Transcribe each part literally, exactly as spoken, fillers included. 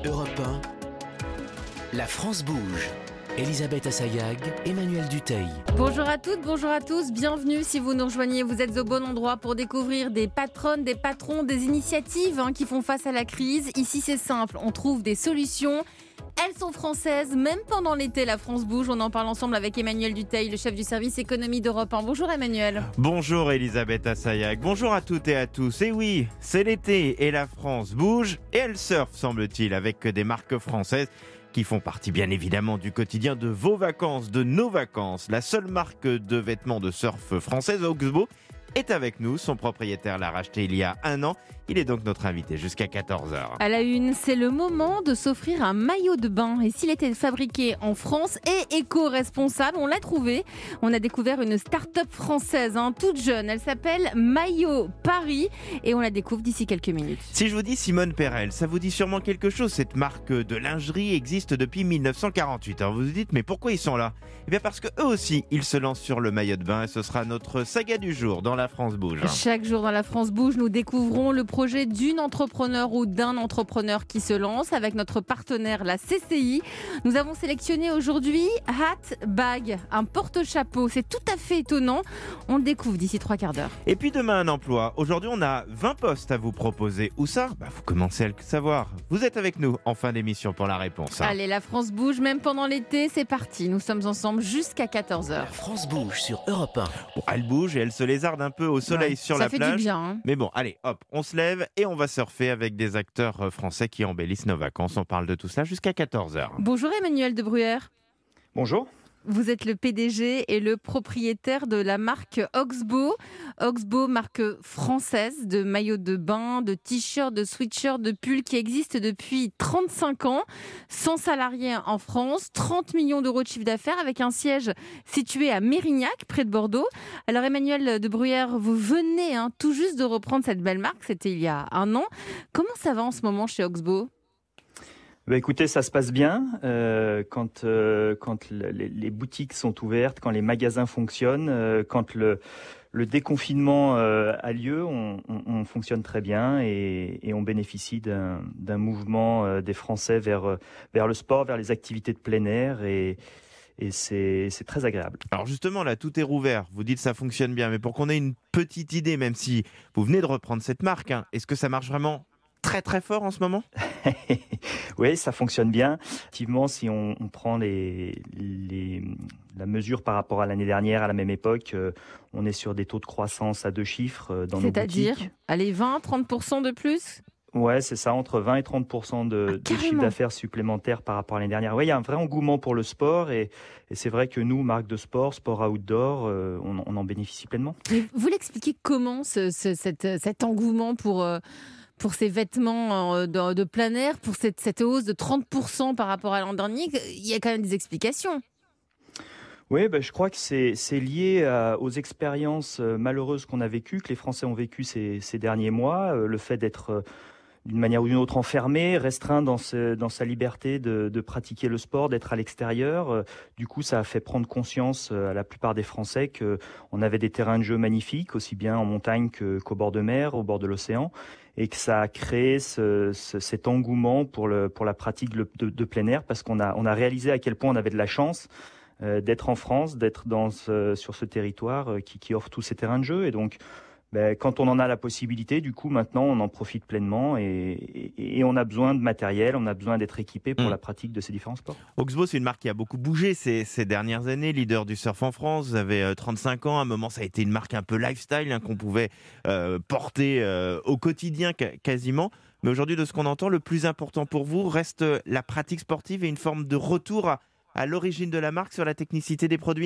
Europe un, la France bouge. Elisabeth Assayag, Emmanuel Dutheil. Bonjour à toutes, bonjour à tous, bienvenue si vous nous rejoignez. Vous êtes au bon endroit pour découvrir des patronnes, des patrons, des initiatives hein, qui font face à la crise. Ici c'est simple, on trouve des solutions. Elles sont françaises, même pendant l'été, la France bouge. On en parle ensemble avec Emmanuel Dutheil, le chef du service économie d'Europe un. Bonjour Emmanuel. Bonjour Elisabeth Assayag, bonjour à toutes et à tous. Et oui, c'est l'été et la France bouge et elle surfe semble-t-il avec des marques françaises qui font partie bien évidemment du quotidien de vos vacances, de nos vacances. La seule marque de vêtements de surf française, Oxbow, est avec nous. Son propriétaire l'a racheté il y a un an. Il est donc notre invité jusqu'à quatorze heures. À la une, c'est le moment de s'offrir un maillot de bain. Et s'il était fabriqué en France et éco-responsable, on l'a trouvé. On a découvert une start-up française, hein, toute jeune. Elle s'appelle Maillot Paris et on la découvre d'ici quelques minutes. Si je vous dis Simone Perel, ça vous dit sûrement quelque chose. Cette marque de lingerie existe depuis dix-neuf cent quarante-huit. Alors vous vous dites, mais pourquoi ils sont là ? Eh bien parce que eux aussi, ils se lancent sur le maillot de bain et ce sera notre saga du jour dans La France bouge. Chaque jour dans La France bouge, nous découvrons le projet d'une entrepreneur ou d'un entrepreneur qui se lance avec notre partenaire, la C C I. Nous avons sélectionné aujourd'hui Hat Bag, un porte-chapeau. C'est tout à fait étonnant. On le découvre d'ici trois quarts d'heure. Et puis demain, un emploi. Aujourd'hui, on a vingt postes à vous proposer. Où ça ? Bah, vous commencez à le savoir. Vous êtes avec nous en fin d'émission pour la réponse. Hein. Allez, La France bouge, même pendant l'été, c'est parti. Nous sommes ensemble jusqu'à quatorze heures. La France bouge sur Europe un. Bon, elle bouge et elle se lézarde un peu au soleil Ouais, sur ça la fait plage. du bien. Hein. Mais bon, allez, hop, on se lève et on va surfer avec des acteurs français qui embellissent nos vacances. On parle de tout cela jusqu'à quatorze heures. Bonjour Emmanuel de Bruyère. Bonjour. Vous êtes le P D G et le propriétaire de la marque Oxbow. Oxbow, marque française de maillots de bain, de t-shirts, de sweatshirts, de pulls qui existe depuis trente-cinq ans. cent salariés en France, trente millions d'euros de chiffre d'affaires avec un siège situé à Mérignac, près de Bordeaux. Alors Emmanuel de Bruyère, vous venez hein, tout juste de reprendre cette belle marque, c'était il y a un an. Comment ça va en ce moment chez Oxbow ? Bah écoutez, ça se passe bien euh, quand euh, quand les, les boutiques sont ouvertes, quand les magasins fonctionnent, euh, quand le le déconfinement euh, a lieu, on, on, on fonctionne très bien et, et on bénéficie d'un, d'un mouvement euh, des Français vers vers le sport, vers les activités de plein air et et c'est c'est très agréable. Alors justement là, tout est rouvert. Vous dites ça fonctionne bien, mais pour qu'on ait une petite idée, même si vous venez de reprendre cette marque, hein, est-ce que ça marche vraiment très très fort en ce moment ? Oui, ça fonctionne bien. Effectivement, si on, on prend les, les, la mesure par rapport à l'année dernière, à la même époque, euh, on est sur des taux de croissance à deux chiffres euh, dans nos boutiques. C'est-à-dire, allez, vingt à trente pour cent de plus ? Ouais, c'est ça, entre vingt et trente pour cent de, ah, de chiffre d'affaires supplémentaires par rapport à l'année dernière. Oui, il y a un vrai engouement pour le sport et, et c'est vrai que nous, marque de sport, sport outdoor, euh, on, on en bénéficie pleinement. Mais vous l'expliquez comment, ce, ce, cet, cet engouement pour... Euh... pour ces vêtements de, de plein air, pour cette, cette hausse de trente pour cent par rapport à l'an dernier, il y a quand même des explications. Oui, ben, je crois que c'est, c'est lié à, aux expériences malheureuses qu'on a vécues, que les Français ont vécues ces, ces derniers mois. Le fait d'être d'une manière ou d'une autre enfermé, restreint dans, ce, dans sa liberté de, de pratiquer le sport, d'être à l'extérieur. Du coup, ça a fait prendre conscience à la plupart des Français qu'on avait des terrains de jeu magnifiques, aussi bien en montagne que, qu'au bord de mer, au bord de l'océan, et que ça a créé ce, ce, cet engouement pour, le, pour la pratique de, de, de plein air, parce qu'on a, on a réalisé à quel point on avait de la chance euh, d'être en France, d'être dans ce, sur ce territoire euh, qui, qui offre tous ces terrains de jeu, et donc Ben, quand on en a la possibilité, du coup, maintenant, on en profite pleinement et, et, et on a besoin de matériel, on a besoin d'être équipé pour mmh. la pratique de ces différents sports. Oxbow, c'est une marque qui a beaucoup bougé ces, ces dernières années, leader du surf en France. Vous avez euh, trente-cinq ans, à un moment, ça a été une marque un peu lifestyle hein, qu'on pouvait euh, porter euh, au quotidien ca- quasiment. Mais aujourd'hui, de ce qu'on entend, le plus important pour vous reste la pratique sportive et une forme de retour à, à l'origine de la marque sur la technicité des produits ?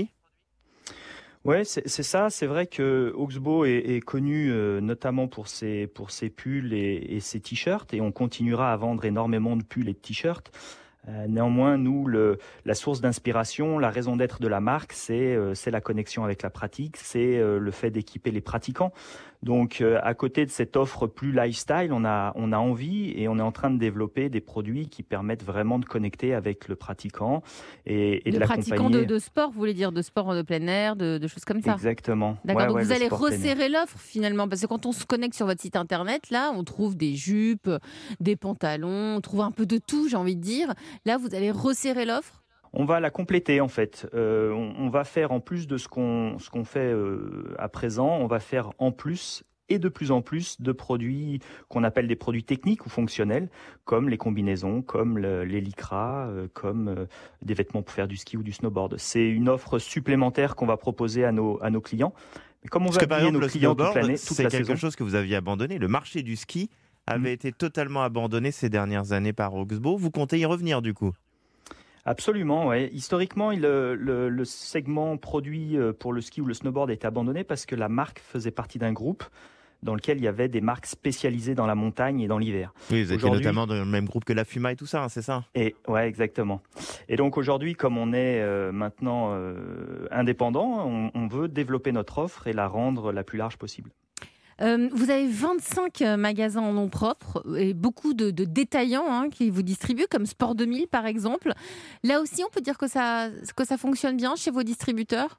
Ouais, c'est, c'est ça. C'est vrai que Oxbow est, est connu euh, notamment pour ses pour ses pulls et, et ses t-shirts, et on continuera à vendre énormément de pulls et de t-shirts. Euh, néanmoins, nous, le, la source d'inspiration, la raison d'être de la marque, c'est euh, c'est la connexion avec la pratique, c'est euh, le fait d'équiper les pratiquants. Donc, euh, à côté de cette offre plus lifestyle, on a, on a envie et on est en train de développer des produits qui permettent vraiment de connecter avec le pratiquant et, et de Le l'accompagner. pratiquant de, de sport, vous voulez dire, de sport de plein air, de, de choses comme ça. Exactement. D'accord, Ouais, donc ouais, vous le allez sport plein air. resserrer l'offre finalement, parce que quand on se connecte sur votre site internet, là, on trouve des jupes, des pantalons, on trouve un peu de tout, j'ai envie de dire. Là, vous allez resserrer l'offre. On va la compléter en fait. Euh, on, on va faire en plus de ce qu'on ce qu'on fait euh, à présent, on va faire en plus et de plus en plus de produits qu'on appelle des produits techniques ou fonctionnels, comme les combinaisons, comme le, les lycras, euh, comme euh, des vêtements pour faire du ski ou du snowboard. C'est une offre supplémentaire qu'on va proposer à nos à nos clients. Mais comme on Parce va que par habiller exemple, nos le clients toute snowboard, l'année, toute c'est la quelque saison. chose que vous aviez abandonné. Le marché du ski avait Mmh. été totalement abandonné ces dernières années par Oxbow. Vous comptez y revenir du coup? Absolument, ouais. Historiquement, il, le, le, le segment produit pour le ski ou le snowboard a été abandonné parce que la marque faisait partie d'un groupe dans lequel il y avait des marques spécialisées dans la montagne et dans l'hiver. Oui, vous étiez Aujourd'hui- notamment dans le même groupe que la Fuma et tout ça, hein, c'est ça? Et ouais, exactement. Et donc aujourd'hui, comme on est euh, maintenant euh, indépendant, on, on veut développer notre offre et la rendre la plus large possible. Euh, vous avez vingt-cinq magasins en nom propre et beaucoup de, de détaillants hein, qui vous distribuent, comme Sport deux mille par exemple. Là aussi, on peut dire que ça, que ça fonctionne bien chez vos distributeurs?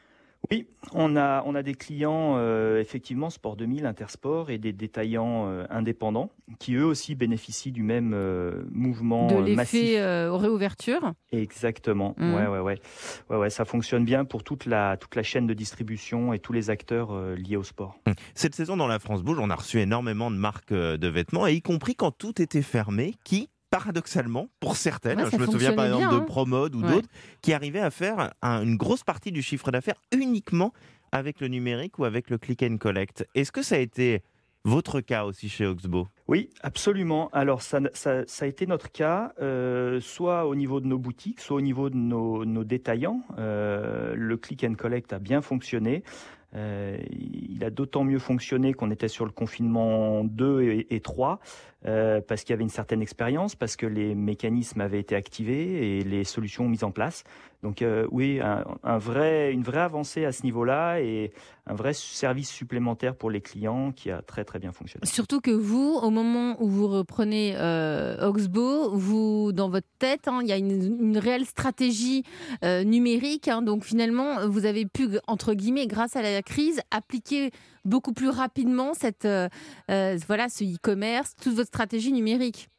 Oui, on a, on a des clients, euh, effectivement, Sport deux mille, Intersport et des détaillants euh, indépendants qui eux aussi bénéficient du même euh, mouvement De euh, massif. l'effet euh, réouverture. Exactement. Mhm. Ouais, ouais, ouais. Ouais, ouais, ça fonctionne bien pour toute la, toute la chaîne de distribution et tous les acteurs euh, liés au sport. Cette saison dans la France Bouge, on a reçu énormément de marques euh, de vêtements, et y compris quand tout était fermé, qui, paradoxalement, pour certaines, Ouais, ça je me souviens par fonctionnait exemple bien, de hein. Promode ou Ouais. d'autres, qui arrivaient à faire un- une grosse partie du chiffre d'affaires uniquement avec le numérique ou avec le click and collect. Est-ce que ça a été votre cas aussi chez Oxbow? Oui, absolument. Alors, ça, ça, ça a été notre cas, euh, soit au niveau de nos boutiques, soit au niveau de nos, nos détaillants. Euh, le click and collect a bien fonctionné. Euh, il a d'autant mieux fonctionné qu'on était sur le confinement deux et, et trois, euh, parce qu'il y avait une certaine expérience, parce que les mécanismes avaient été activés et les solutions mises en place. Donc euh, oui, un, un vrai, une vraie avancée à ce niveau-là et un vrai service supplémentaire pour les clients qui a très très bien fonctionné. Surtout que vous, au moment où vous reprenez euh, Oxbow, vous, dans votre tête, hein, il y a une, une réelle stratégie euh, numérique. Hein, donc finalement, vous avez pu, entre guillemets, grâce à la crise, appliquer beaucoup plus rapidement cette, euh, euh, voilà, ce e-commerce, toute votre stratégie numérique.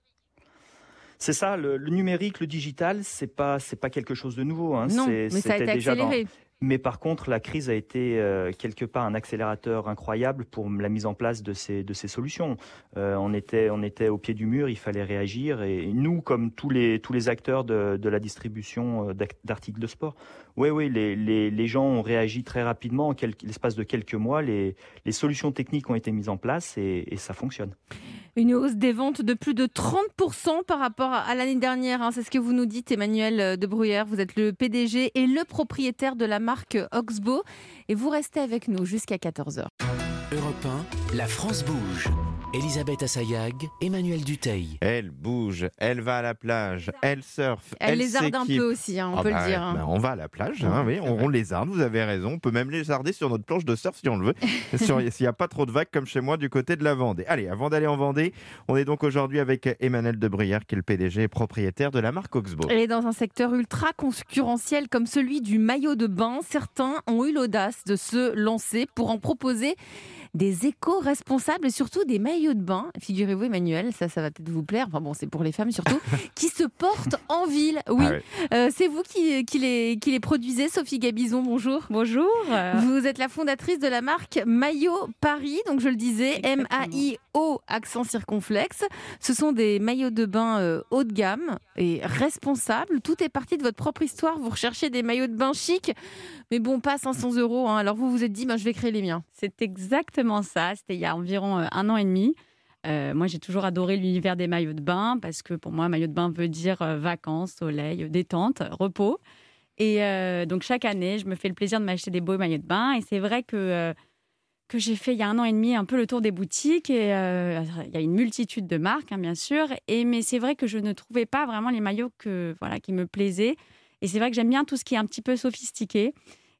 C'est ça, le, le numérique, le digital, c'est pas c'est pas quelque chose de nouveau. Hein. Non, C'est- mais ça a c'était été déjà dans- accéléré. Mais par contre, la crise a été euh, quelque part un accélérateur incroyable pour la mise en place de ces, de ces solutions. Euh, on, était, on était au pied du mur, il fallait réagir. Et nous, comme tous les, tous les acteurs de, de la distribution d'ac- d'articles de sport, oui, oui, les, les, les gens ont réagi très rapidement. En quel- l'espace de quelques mois, les, les solutions techniques ont été mises en place et, et ça fonctionne. Une hausse des ventes de plus de trente pour cent par rapport à l'année dernière. Hein. C'est ce que vous nous dites, Emmanuel de Bruyère. Vous êtes le P D G et le propriétaire de la marque Oxbow. Et vous restez avec nous jusqu'à quatorze heures. Europe un, la France bouge. Elisabeth Assayag, Emmanuel Duteil. Elle bouge, elle va à la plage, elle surfe, Elle, elle lézarde un s'équipe. peu aussi, hein, on Ah peut bah le dire. ouais, hein. bah on va à la plage, hein, oui, on, on lézarde, vous avez raison. On peut même lézarder sur notre planche de surf si on le veut, sur- s'il n'y a pas trop de vagues comme chez moi du côté de la Vendée. Allez, avant d'aller en Vendée, on est donc aujourd'hui avec Emmanuel de Bruyère, qui est le P D G et propriétaire de la marque Oxbow. Et dans un secteur ultra concurrentiel comme celui du maillot de bain, certains ont eu l'audace de se lancer pour en proposer des éco-responsables et surtout des maillots de bain. Figurez-vous, Emmanuel, ça, ça va peut-être vous plaire. Enfin bon, c'est pour les femmes surtout, qui se portent en ville. Oui, Ah ouais. Euh, c'est vous qui, qui, les, qui les produisez, Sophie Gabizon. Bonjour. Bonjour. euh, Vous êtes la fondatrice de la marque Maillot Paris, donc je le disais, M A I O accent circonflexe. Ce sont des maillots de bain euh, haut de gamme et responsables. Tout est parti de votre propre histoire. Vous recherchez des maillots de bain chics, mais bon, pas cinq cents euros. Hein. Alors vous vous êtes dit, ben, je vais créer les miens. C'est exactement ça. C'était il y a environ euh, un an et demi. Euh, moi, j'ai toujours adoré l'univers des maillots de bain parce que pour moi, maillot de bain veut dire euh, vacances, soleil, détente, repos. Et euh, donc, chaque année, je me fais le plaisir de m'acheter des beaux maillots de bain. Et c'est vrai que, euh, que j'ai fait il y a un an et demi un peu le tour des boutiques. Et euh, il y a une multitude de marques, hein, bien sûr. Et, mais c'est vrai que je ne trouvais pas vraiment les maillots que, voilà, qui me plaisaient. Et c'est vrai que j'aime bien tout ce qui est un petit peu sophistiqué.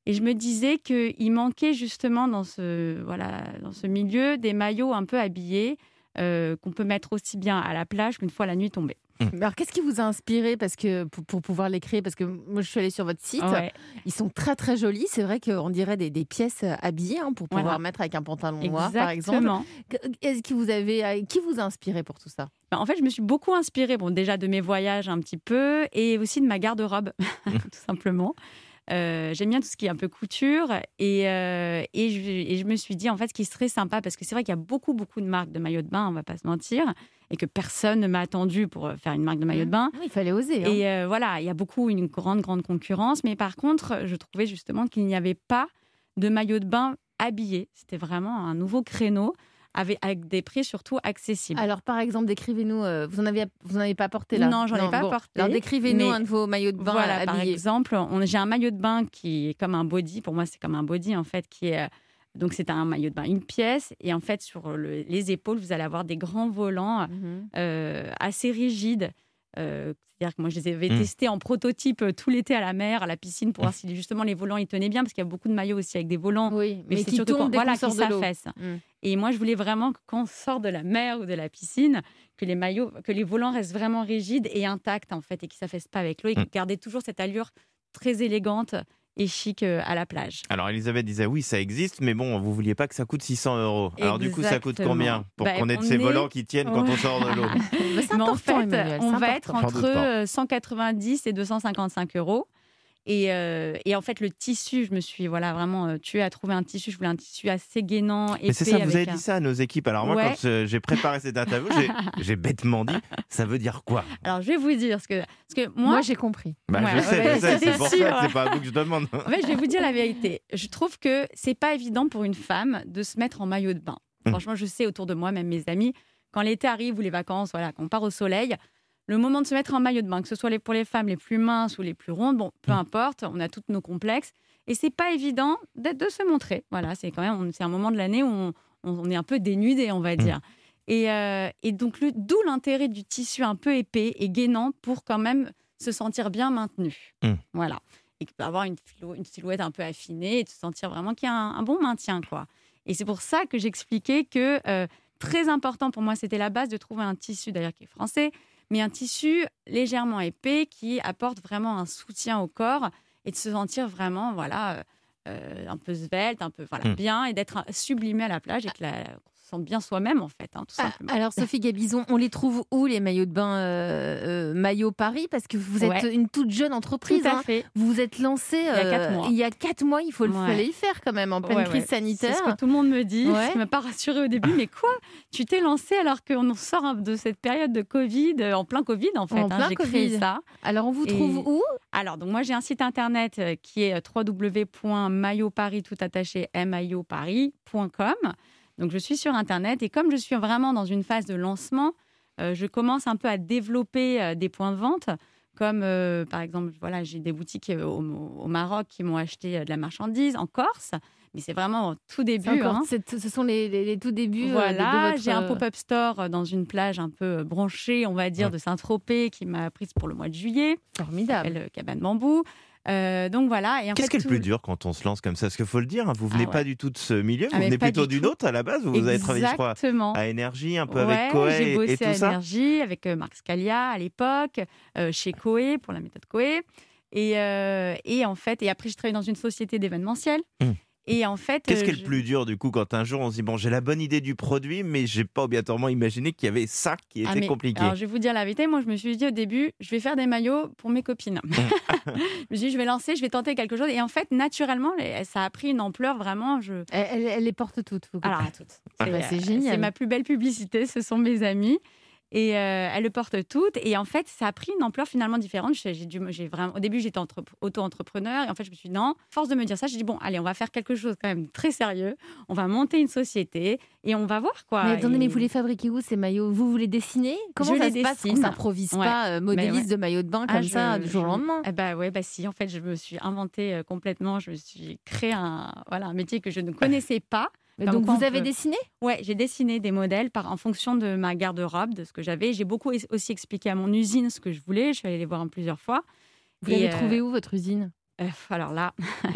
Et je me disais qu'il manquait justement dans ce, voilà, dans ce milieu des maillots un peu habillés euh, qu'on peut mettre aussi bien à la plage qu'une fois la nuit tombée. Mais alors, qu'est-ce qui vous a inspiré parce que, pour, pour pouvoir les créer? Parce que moi, je suis allée sur votre site. Ouais. Ils sont très, très jolis. C'est vrai qu'on dirait des, des pièces habillées hein, pour pouvoir Voilà. mettre avec un pantalon noir, par Exactement. exemple. Est-ce que vous avez, qui vous a inspiré pour tout ça? Ben, en fait, je me suis beaucoup inspirée, bon, déjà de mes voyages un petit peu et aussi de ma garde-robe, tout simplement. Euh, j'aime bien tout ce qui est un peu couture et, euh, et, je, et je me suis dit, en fait, ce qui serait sympa, parce que c'est vrai qu'il y a beaucoup, beaucoup de marques de maillots de bain, on ne va pas se mentir, et que personne ne m'a attendu pour faire une marque de maillot de bain. Oui, il fallait oser. Hein. Et euh, voilà, il y a beaucoup, une grande, grande concurrence. Mais par contre, je trouvais justement qu'il n'y avait pas de maillot de bain habillé. C'était vraiment un nouveau créneau avec, avec des prix surtout accessibles. Alors, par exemple, décrivez-nous, euh, vous n'en avez, vous en avez pas porté là? Non, j'en ai pas bon. porté. Alors, décrivez-nous mais un de vos maillots de bain voilà, habillés. par exemple, on, j'ai un maillot de bain qui est comme un body. Pour moi, c'est comme un body, en fait, qui est... Donc, c'est un maillot de bain, une pièce. Et en fait, sur le, les épaules, vous allez avoir des grands volants Mm-hmm. euh, assez rigides. Euh, c'est-à-dire que moi, je les avais Mm. testés en prototype euh, tout l'été à la mer, à la piscine, pour voir si justement les volants ils tenaient bien. Parce qu'il y a beaucoup de maillots aussi avec des volants. Oui, mais, c'est qui surtout tombent quand- dès voilà, qu'on sort qui de l'eau. s'affaissent. Mm. Et moi, je voulais vraiment que quand on sort de la mer ou de la piscine, que les maillots, que les volants restent vraiment rigides et intacts, en fait, et qu'ils ne s'affaissent pas avec l'eau. Et Mm. garder toujours cette allure très élégante et chic euh, à la plage. Alors Elisabeth disait oui, ça existe, mais bon, vous vouliez pas que ça coûte six cents euros. Alors du coup, ça coûte Exactement. combien pour Bah, qu'on ait de on ces est- volants qui tiennent quand on sort de l'eau? Mais c'est Mais en important, fait, Emmanuel, on c'est va être important. J'en doute entre pas. euh, cent quatre-vingt-dix et deux cent cinquante-cinq euros. Et, euh, et en fait, le tissu, je me suis voilà, vraiment euh, tuée à trouver un tissu. Je voulais un tissu assez gainant, épais. Mais c'est ça, vous avec avez un- dit ça à nos équipes. Alors moi, Ouais. quand euh, j'ai préparé cette interview, j'ai, j'ai bêtement dit, ça veut dire quoi? Alors, je vais vous dire, parce que, parce que Moi, moi, j'ai compris. Bah, Ouais, je sais, ouais, je sais, c'était c'est pour sûr. ça que c'est pas à vous que je demande. en fait, je vais vous dire la vérité. Je trouve que c'est pas évident pour une femme de se mettre en maillot de bain. Mmh. Franchement, je sais autour de moi, même mes amis, quand l'été arrive ou les vacances, voilà, qu'on part au soleil, le moment de se mettre en maillot de bain, que ce soit les- pour les femmes les plus minces ou les plus rondes, bon, peu Mmh. importe, on a tous nos complexes. Et c'est pas évident d'être, de se montrer. Voilà, c'est quand même, on- c'est un moment de l'année où on, on est un peu dénudé, on va dire. Et, euh, et donc, le- d'où l'intérêt du tissu un peu épais et gainant pour quand même se sentir bien maintenu. Mm. Voilà. Et avoir une, philo- une silhouette un peu affinée et de se sentir vraiment qu'il y a un, un bon maintien, quoi. Et c'est pour ça que j'expliquais que euh, très important pour moi, c'était la base de trouver un tissu, d'ailleurs, qui est français, mais un tissu légèrement épais qui apporte vraiment un soutien au corps et de se sentir vraiment, voilà, euh, euh, un peu svelte, un peu voilà, Mm. bien et d'être sublimé à la plage et que la, qu'on se sente bien soi-même, en fait, hein, tout Ah, simplement. alors, Sophie Gabizon, on les trouve où, les maillots de bain euh, euh, Maillot Paris? Parce que vous êtes Ouais. une toute jeune entreprise. Tout à hein. fait. Vous vous êtes lancée Il y a quatre mois. il y a quatre mois. Il faut le Ouais. fallait le faire quand même en pleine Ouais, crise ouais. sanitaire. C'est ce que tout le monde me dit. Ouais. Ce qui m'a pas rassurée au début. Mais quoi? Tu t'es lancée alors qu'on sort un- de cette période de Covid, euh, en plein Covid en fait. En hein, plein j'ai créé Covid. ça. Alors, on vous Et- trouve où? Alors, donc moi, j'ai un site internet euh, qui est w w w point maillotparis, tout attaché, m i o paris point com. Donc, je suis sur internet et comme je suis vraiment dans une phase de lancement, euh, je commence un peu à développer euh, des points de vente. Comme euh, par exemple, voilà, j'ai des boutiques euh, au, au Maroc qui m'ont acheté euh, de la marchandise, en Corse, mais c'est vraiment au tout C'est début. encore- hein. c'est- ce sont les, les- les tout débuts. euh, de- Voilà, de votre, j'ai un euh, pop-up store euh, dans une plage un peu branchée, on va dire, Ouais. de Saint-Tropez qui m'a prise pour le mois de juillet. Formidable. s'appelle Cabane Bambou. Euh, donc voilà. Et en Qu'est-ce fait, qui est le tout- plus dur quand on se lance comme ça? Parce qu'il faut le dire, hein, vous venez Ah pas ouais. du tout de ce milieu, vous Ah, mais venez pas plutôt du d'une tout. autre à la base. Vous avez travaillé, je crois, Exactement. à Énergie, un peu Ouais, avec Coé j'ai et, bossé et tout à ça. Énergie avec euh, Marc Scalia à l'époque, euh, chez Coé pour la méthode Coé. Et, euh, et en fait, et après, j'ai travaillé dans une société d'événementiel. Hum. Et en fait, Qu'est-ce euh, qui est le je- plus dur du coup quand un jour on se dit bon j'ai la bonne idée du produit mais j'ai pas obligatoirement imaginé qu'il y avait ça qui était Ah, mais- compliqué. Alors, je vais vous dire la vérité. Moi, je me suis dit au début, je vais faire des maillots pour mes copines. je me suis dit, je vais lancer, je vais tenter quelque chose. Et en fait, naturellement, les- ça a pris une ampleur vraiment. Je... Elle, elle- elle les porte toutes. Vous Alors, à toutes. Ah bah, c'est euh, génial. C'est ma plus belle publicité. Ce sont mes amis. Et euh, elles le portent toutes. Et en fait, ça a pris une ampleur finalement différente. J'ai, j'ai dû, j'ai vraiment, au début, j'étais entre- auto-entrepreneur. Et en fait, je me suis dit, non, force de me dire ça, j'ai dit, bon, allez, on va faire quelque chose quand même très sérieux. On va monter une société et on va voir quoi. Mais attendez, Et- mais vous les fabriquez où ces maillots? Vous vous les dessinez? Comment Je ça les se passe? On dessine. s'improvise Ouais. pas euh, modéliste ouais. de maillot de bain Ah, comme je- ça du jour au je- lendemain. Eh bah ouais, bah si. En fait, je me suis inventée euh, complètement. Je me suis créé un, voilà, un métier que je ne connaissais pas. Mais Comme donc quoi vous on avez peut- dessiné? Ouais, j'ai dessiné des modèles par, en fonction de ma garde-robe, de ce que j'avais. J'ai beaucoup es- aussi expliqué à mon usine ce que je voulais. Je suis allée les voir en plusieurs fois. Vous Et, l'avez euh, trouvé où votre usine? Euh, alors là,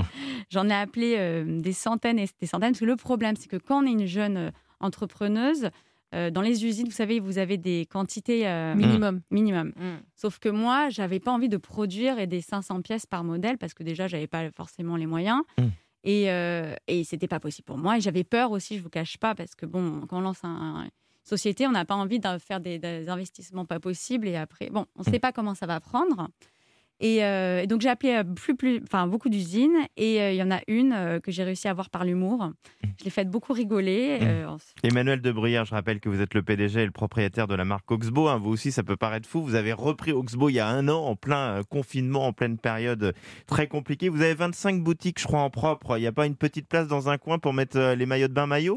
J'en ai appelé euh, des centaines et des centaines. Parce que le problème, c'est que quand on est une jeune euh, entrepreneuse, euh, dans les usines, vous savez, vous avez des quantités euh, Minimum. minimum. Mm. Sauf que moi, j'avais pas envie de produire et des cinq cents pièces par modèle parce que déjà, j'avais pas forcément les moyens. Mm. Et, euh, et c'était pas possible pour moi. Et j'avais peur aussi, je vous cache pas, parce que bon, quand on lance un, une société, on n'a pas envie de faire des, des investissements pas possibles. Et après, bon, on sait pas comment ça va prendre. Et, euh, et donc, j'ai appelé euh, plus, plus, enfin, beaucoup d'usines. Et euh, il y en a une euh, que j'ai réussi à avoir par l'humour. Je l'ai faite beaucoup rigoler. Euh, Emmanuel de Bruyère, je rappelle que vous êtes le P D G et le propriétaire de la marque Oxbow. Hein. Vous aussi, ça peut paraître fou. Vous avez repris Oxbow il y a un an, en plein euh, confinement, en pleine période très compliquée. Vous avez vingt-cinq boutiques, je crois, en propre. Il n'y a pas une petite place dans un coin pour mettre euh, les maillots de bain maillot?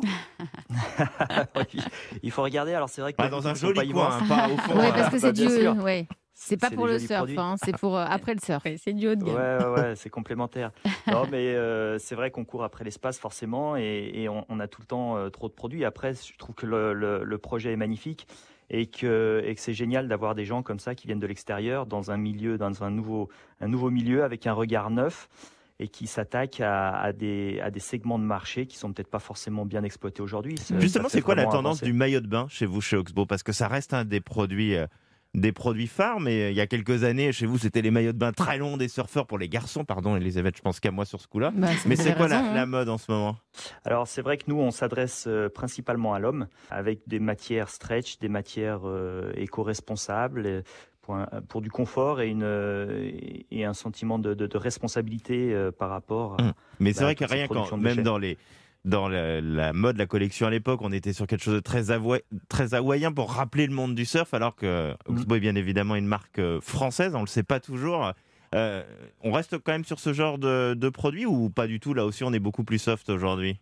Il faut regarder. Alors, c'est vrai que Pas dans un joli coin, hein, pas au fond. Oui, euh, parce que bah, c'est bien du. sûr. Ouais. C'est pas C'est pour des le jolis surf, produits. hein, c'est pour euh, après le surf. ouais, c'est du haut de gamme. Ouais, ouais, ouais, c'est complémentaire. Non, mais euh, c'est vrai qu'on court après l'espace forcément et, et on, on a tout le temps euh, trop de produits. Après, je trouve que le, le, le projet est magnifique et que, et que c'est génial d'avoir des gens comme ça qui viennent de l'extérieur dans un milieu, dans un nouveau, un nouveau milieu avec un regard neuf et qui s'attaquent à, à, des, à des segments de marché qui sont peut-être pas forcément bien exploités aujourd'hui. Ça- Justement, ça fait c'est quoi la vraiment tendance avancer. du maillot de bain chez vous, chez Oxbow? Parce que ça reste un des produits, euh, des produits phares, mais euh, il y a quelques années, chez vous, c'était les maillots de bain très longs des surfeurs pour les garçons. Pardon, Elisabeth, je pense qu'à moi sur ce coup-là. Bah, Mais vous c'est avez quoi la, raison, hein. la mode en ce moment? Alors c'est vrai que nous on s'adresse euh, principalement à l'homme avec des matières stretch, des matières euh, éco-responsables euh, pour, un- pour du confort et, une, euh, et un sentiment de, de- de responsabilité euh, par rapport à, Mmh. Mais c'est bah, vrai que toutes ces rien quand, productions de même déchets. dans les dans la, la mode, la collection à l'époque, on était sur quelque chose de très, hawa- très hawaïen pour rappeler le monde du surf, alors que Oxbow est bien évidemment une marque euh, française, on le sait pas toujours. Euh, on reste quand même sur ce genre de, de produit ou pas du tout? Là aussi, on est beaucoup plus soft aujourd'hui.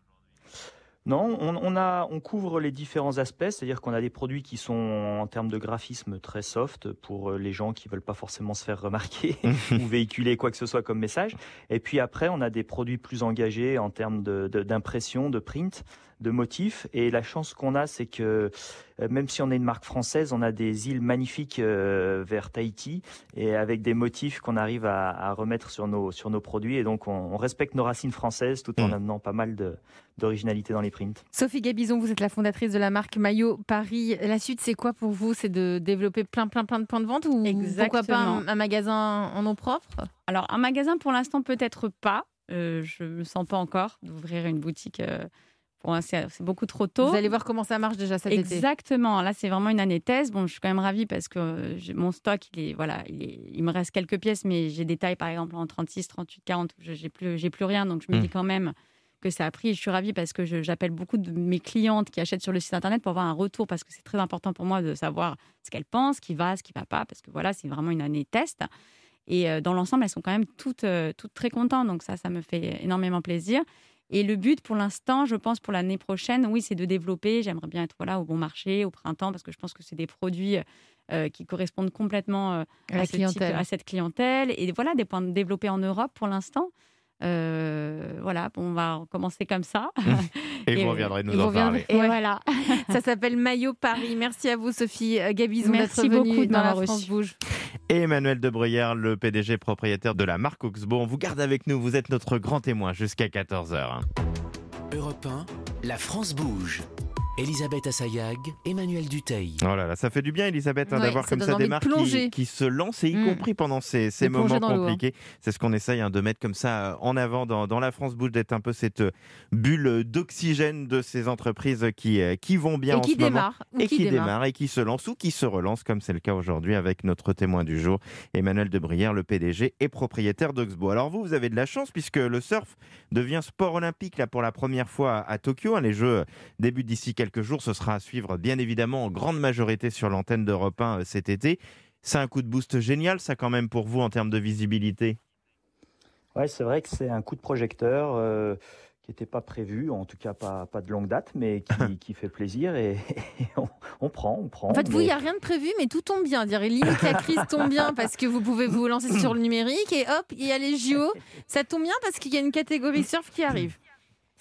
Non, on, on, a, on couvre les différents aspects, c'est-à-dire qu'on a des produits qui sont en termes de graphisme très soft pour euh, les gens qui veulent pas forcément se faire remarquer ou véhiculer quoi que ce soit comme message. Et puis après, on a des produits plus engagés en termes de, de, d'impression, de print, de motifs. Et la chance qu'on a, c'est que euh, même si on est une marque française, on a des îles magnifiques euh, vers Tahiti et avec des motifs qu'on arrive à, à remettre sur nos, sur nos produits. Et donc, on, on respecte nos racines françaises tout en Mm. amenant pas mal de, d'originalité dans les prints. Sophie Gabizon, vous êtes la fondatrice de la marque Maillot Paris. La suite, c'est quoi pour vous? C'est de développer plein, plein, plein de points de vente ou pourquoi pas un, Exactement. un magasin en nom propre? Alors, un magasin, pour l'instant, peut-être pas. Euh, je ne me sens pas encore d'ouvrir une boutique. euh, pour un- c'est, c'est beaucoup trop tôt. Vous allez voir comment ça marche déjà cet été. Exactement. Là, c'est vraiment une année thèse. Bon, je suis quand même ravie parce que euh, j'ai- mon stock, il est, voilà, il, est, il me reste quelques pièces, mais j'ai des tailles, par exemple, en trente-six, trente-huit, quarante. où je- J'ai plus, j'ai plus rien. Donc, je me Mm. dis quand même que ça a pris. Et je suis ravie parce que je- j'appelle beaucoup de mes clientes qui achètent sur le site internet pour avoir un retour parce que c'est très important pour moi de savoir ce qu'elles pensent, ce qui va, ce qui va pas, parce que voilà, c'est vraiment une année test. Et euh, dans l'ensemble, elles sont quand même toutes, euh, toutes très contentes. Donc ça, ça me fait énormément plaisir. Et le but, pour l'instant, je pense pour l'année prochaine, oui, c'est de développer. J'aimerais bien être voilà, au bon marché, au printemps, parce que je pense que c'est des produits euh, qui correspondent complètement euh, À la ce type- clientèle. à cette clientèle. Et voilà, des points de développer en Europe pour l'instant. Euh, voilà, bon, on va commencer comme ça. Et, Et- vous reviendrez et nous vous en reviendrez- parler. Et Ouais. voilà. Ça s'appelle Maillot Paris. Merci à vous, Sophie Gabizon, Merci d'être venue beaucoup de dans la m'avoir France reçue. Bouge. Et Emmanuel de Bruyère, le P D G propriétaire de la marque Oxbow. On vous garde avec nous, vous êtes notre grand témoin jusqu'à quatorze heures. Europe un, la France bouge. Elisabeth Assayag, Emmanuel Duteil. Oh là là, ça fait du bien, Elisabeth, hein, Ouais, d'avoir ça comme donne ça envie des de marques qui, plonger. qui se lancent, et y Mm. compris pendant ces, ces De plonger moments dans l'eau, hein. compliqués. C'est ce qu'on essaye hein, de mettre comme ça euh, en avant dans, dans la France Bouge, d'être un peu cette euh, bulle d'oxygène de ces entreprises qui, euh, qui vont bien Et en qui ce moment. démarre. ou Et qui, démarre. démarre et qui se lance ou qui se relance, comme c'est le cas aujourd'hui avec notre témoin du jour, Emmanuel de Bruyère, le P D G et propriétaire d'Oxbow. Alors vous, vous avez de la chance puisque le surf devient sport olympique là pour la première fois à, à Tokyo. Les Jeux débutent d'ici quelques jours. Ce sera à suivre bien évidemment en grande majorité sur l'antenne d'Europe un euh, cet été. C'est un coup de boost génial, ça quand même pour vous en termes de visibilité. Ouais, c'est vrai que c'est un coup de projecteur euh, qui n'était pas prévu, en tout cas pas, pas de longue date, mais qui, qui fait plaisir et, et on, on prend, on prend. En fait, vous, il mais- n'y a rien de prévu, mais tout tombe bien. Dire limite la crise tombe bien parce que vous pouvez vous lancer sur le numérique et hop, il y a les J O. Ça tombe bien parce qu'il y a une catégorie surf qui arrive.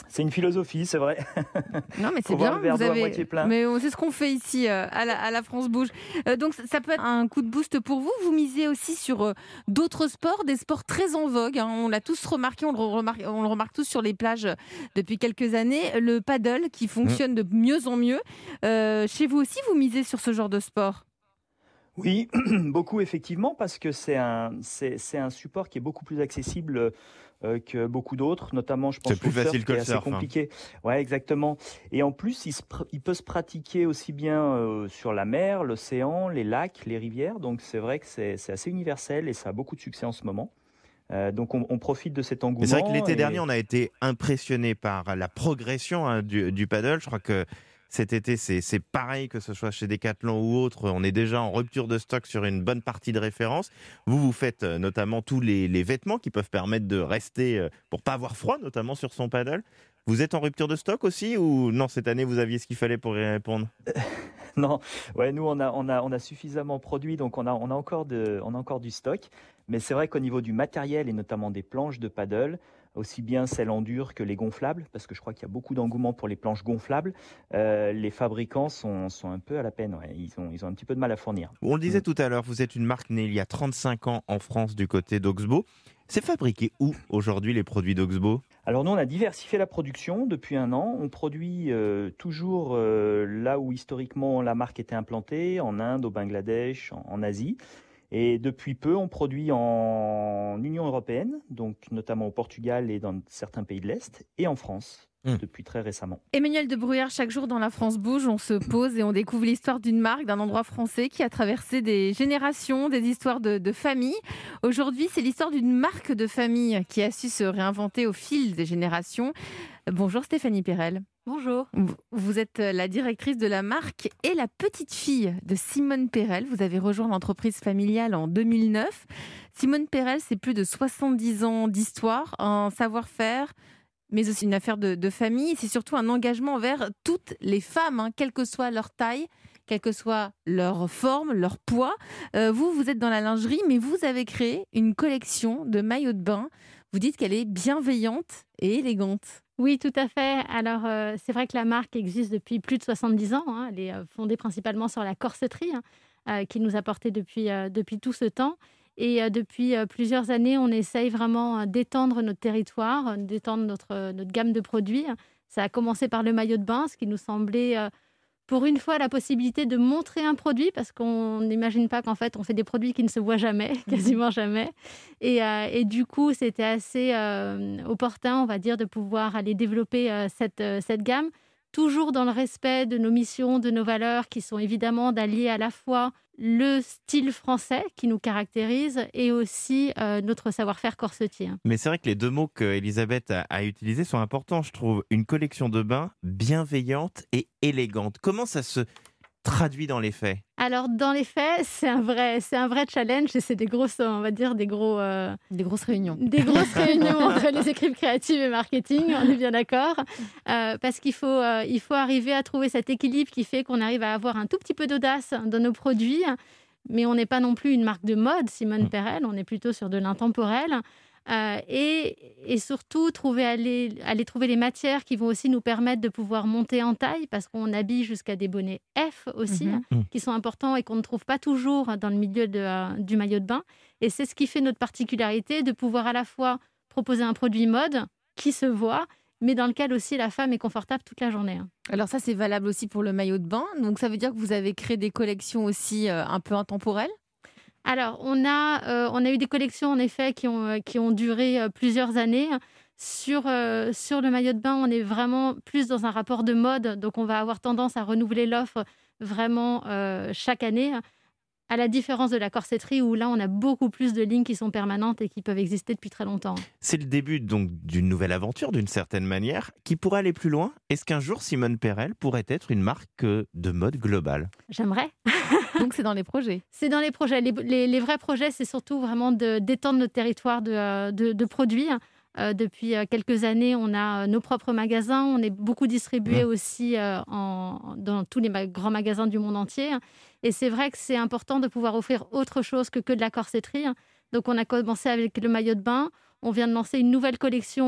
C'est une philosophie, c'est vrai. Non, mais c'est Faut voir bien. le verre Vous d'eau à avez... moitié plein. Mais c'est ce qu'on fait ici euh, à, la, à la France Bouge. Euh, donc ça peut être un coup de boost pour vous. Vous misez aussi sur euh, d'autres sports, des sports très en vogue. Hein. On l'a tous remarqué, on le remarque, on le remarque tous sur les plages euh, depuis quelques années. Le paddle qui fonctionne de mieux en mieux. Euh, chez vous aussi, vous misez sur ce genre de sport? Oui, beaucoup effectivement, parce que c'est un, c'est, c'est un support qui est beaucoup plus accessible euh, que beaucoup d'autres, notamment je pense C'est plus au surf, facile que qui est le assez surf, hein. compliqué. Ouais, exactement. Et en plus, il, se pr- il peut se pratiquer aussi bien euh, sur la mer, l'océan, les lacs, les rivières. Donc c'est vrai que c'est, c'est assez universel et ça a beaucoup de succès en ce moment. Euh, donc on, on profite de cet engouement. Mais c'est vrai que l'été et- dernier, on a été impressionné par la progression hein, du, du paddle. Je crois que cet été, c'est, c'est pareil, que ce soit chez Decathlon ou autre. On est déjà en rupture de stock sur une bonne partie de référence. Vous, vous faites euh, notamment tous les, les vêtements qui peuvent permettre de rester, euh, pour pas avoir froid, notamment sur son paddle. Vous êtes en rupture de stock aussi ou non, cette année, vous aviez ce qu'il fallait pour y répondre? Non, ouais, nous on a, on a, on a suffisamment produit, donc on a, on a encore de, on a encore du stock. Mais c'est vrai qu'au niveau du matériel et notamment des planches de paddle, aussi bien celles en dur que les gonflables, parce que je crois qu'il y a beaucoup d'engouement pour les planches gonflables, euh, les fabricants sont, sont un peu à la peine. Ouais. Ils ont, ils ont un petit peu de mal à fournir. On le disait Mm. tout à l'heure, vous êtes une marque née il y a trente-cinq ans en France du côté d'Oxbow. C'est fabriqué où aujourd'hui les produits d'Oxbow? Alors nous, on a diversifié la production depuis un an. On produit euh, toujours euh, là où historiquement la marque était implantée, en Inde, au Bangladesh, en, en Asie. Et depuis peu, on produit en Union européenne, donc notamment au Portugal et dans certains pays de l'Est, et en France, Mmh. depuis très récemment. Emmanuel de Bruyère, chaque jour dans La France Bouge, on se pose et on découvre l'histoire d'une marque, d'un endroit français qui a traversé des générations, des histoires de, de famille. Aujourd'hui, c'est l'histoire d'une marque de famille qui a su se réinventer au fil des générations. Bonjour Stéphanie Perel. Bonjour. Vous- Vous êtes la directrice de la marque et la petite fille de Simone Perel. Vous avez rejoint l'entreprise familiale en deux mille neuf. Simone Perel, c'est plus de soixante-dix ans d'histoire, un savoir-faire, mais aussi une affaire de, de famille. C'est surtout un engagement envers toutes les femmes, hein, quelle que soit leur taille, quelle que soit leur forme, leur poids. Euh, vous, vous êtes dans la lingerie, mais vous avez créé une collection de maillots de bain. Vous dites qu'elle est bienveillante et élégante. Oui, tout à fait. Alors, euh, c'est vrai que la marque existe depuis plus de soixante-dix ans. Hein. Elle est euh, fondée principalement sur la corseterie, hein, euh, qui nous a porté depuis, euh, depuis tout ce temps. Et euh, depuis euh, plusieurs années, on essaye vraiment euh, d'étendre notre territoire, euh, d'étendre notre, euh, notre gamme de produits. Ça a commencé par le maillot de bain, ce qui nous semblait, euh, pour une fois, la possibilité de montrer un produit, parce qu'on n'imagine pas qu'en fait, on fait des produits qui ne se voient jamais, quasiment jamais. Et, euh, et du coup, c'était assez euh, opportun, on va dire, de pouvoir aller développer euh, cette, euh, cette gamme, toujours dans le respect de nos missions, de nos valeurs, qui sont évidemment d'allier à la fois le style français qui nous caractérise et aussi euh, notre savoir-faire corsetier. Mais c'est vrai que les deux mots qu'Elisabeth a, a utilisés sont importants, je trouve. Une collection de bains bienveillante et élégante. Comment ça se traduit dans les faits? Alors, dans les faits, c'est un vrai, c'est un vrai challenge et c'est des grosses, on va dire, des gros... euh, Des grosses réunions. Des grosses réunions entre les équipes créatives et marketing, on est bien d'accord. Euh, parce qu'il faut, euh, il faut arriver à trouver cet équilibre qui fait qu'on arrive à avoir un tout petit peu d'audace dans nos produits, mais on n'est pas non plus une marque de mode, Simone Perel, on est plutôt sur de l'intemporel. Euh, et, et surtout, trouver, aller, aller trouver les matières qui vont aussi nous permettre de pouvoir monter en taille, parce qu'on habille jusqu'à des bonnets F aussi, Mhm. hein, qui sont importants et qu'on ne trouve pas toujours dans le milieu de, euh, du maillot de bain. Et c'est ce qui fait notre particularité, de pouvoir à la fois proposer un produit mode qui se voit, mais dans lequel aussi la femme est confortable toute la journée. hein. Alors ça, c'est valable aussi pour le maillot de bain. Donc ça veut dire que vous avez créé des collections aussi euh, un peu intemporelles? Alors, on a, euh, on a eu des collections, en effet, qui ont, euh, qui ont duré euh, plusieurs années. Sur, euh, sur le maillot de bain, on est vraiment plus dans un rapport de mode. Donc, on va avoir tendance à renouveler l'offre vraiment euh, chaque année, à la différence de la corsetterie, où là, on a beaucoup plus de lignes qui sont permanentes et qui peuvent exister depuis très longtemps. C'est le début donc d'une nouvelle aventure, d'une certaine manière, qui pourrait aller plus loin. Est-ce qu'un jour, Simone Perel pourrait être une marque de mode globale? J'aimerais. Donc c'est dans les projets. C'est dans les projets. Les, les- les vrais projets, c'est surtout vraiment de, d'étendre notre territoire de, euh, de, de produits. Euh, depuis euh, quelques années, on a euh, nos propres magasins. On est beaucoup distribués Mmh. aussi euh, en, dans tous les ma- grands magasins du monde entier. Et c'est vrai que c'est important de pouvoir offrir autre chose que, que de la corsetterie. Donc, on a commencé avec le maillot de bain. On vient de lancer une nouvelle collection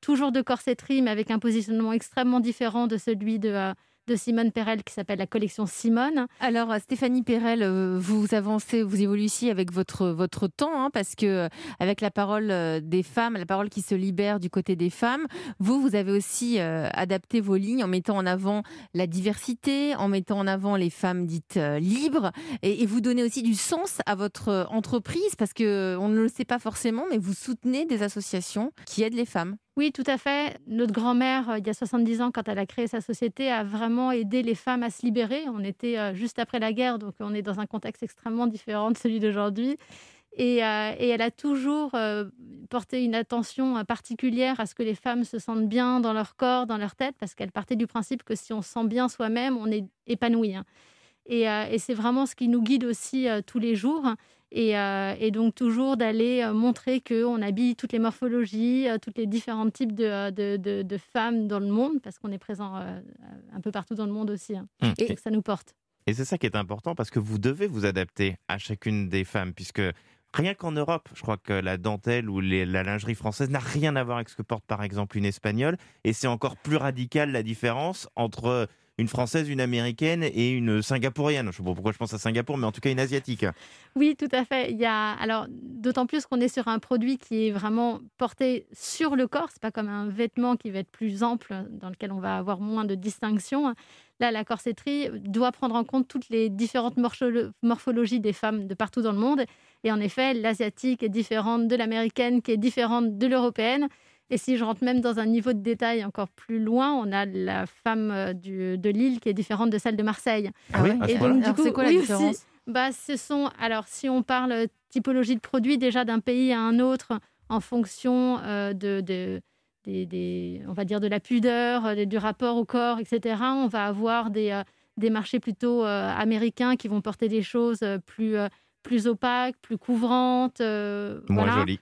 toujours de corsetterie, mais avec un positionnement extrêmement différent de celui de, euh, de Simone Perel, qui s'appelle la collection Simone. Alors Stéphanie Perel, euh, vous avancez, vous évoluez ici avec votre, votre temps, hein, parce que euh, avec la parole euh, des femmes, la parole qui se libère du côté des femmes, vous, vous avez aussi euh, adapté vos lignes en mettant en avant la diversité, en mettant en avant les femmes dites euh, libres, et, et vous donnez aussi du sens à votre euh, entreprise, parce qu'on ne le sait pas forcément, mais vous soutenez des associations qui aident les femmes. Oui, tout à fait. Notre grand-mère, euh, il y a soixante-dix ans, quand elle a créé sa société, a vraiment aidé les femmes à se libérer. On était euh, juste après la guerre, donc on est dans un contexte extrêmement différent de celui d'aujourd'hui. Et, euh, et elle a toujours euh, porté une attention euh, particulière à ce que les femmes se sentent bien dans leur corps, dans leur tête, parce qu'elle partait du principe que si on se sent bien soi-même, on est épanoui. Hein. Et, euh, et c'est vraiment ce qui nous guide aussi euh, tous les jours. Et, euh, et donc toujours d'aller euh, montrer qu'on habille toutes les morphologies, euh, tous les différents types de, de, de, de femmes dans le monde, parce qu'on est présent euh, un peu partout dans le monde aussi. Hein. Mmh. Et que ça nous porte. Et c'est ça qui est important, parce que vous devez vous adapter à chacune des femmes, puisque rien qu'en Europe, je crois que la dentelle ou les, la lingerie française n'a rien à voir avec ce que porte par exemple une Espagnole, et c'est encore plus radical la différence entre une Française, une Américaine et une Singapourienne. Je ne sais pas pourquoi je pense à Singapour, mais en tout cas une Asiatique. Oui, tout à fait. Il y a, alors, d'autant plus qu'on est sur un produit qui est vraiment porté sur le corps. Ce n'est pas comme un vêtement qui va être plus ample, dans lequel on va avoir moins de distinction. Là, la corsetterie doit prendre en compte toutes les différentes morpholo- morphologies des femmes de partout dans le monde. Et en effet, l'asiatique est différente de l'américaine, qui est différente de l'européenne. Et si je rentre même dans un niveau de détail encore plus loin, on a la femme du, de Lille qui est différente de celle de Marseille. Ah oui, Et voilà. donc, du Alors, coup, c'est quoi la oui, différence aussi, bah, ce sont, alors, si on parle typologie de produits, déjà d'un pays à un autre, en fonction euh, de, de, des, des, on va dire de la pudeur, de, du rapport au corps, et cetera, on va avoir des, euh, des marchés plutôt euh, américains qui vont porter des choses plus, euh, plus opaques, plus couvrantes. Euh, Moins voilà. jolie.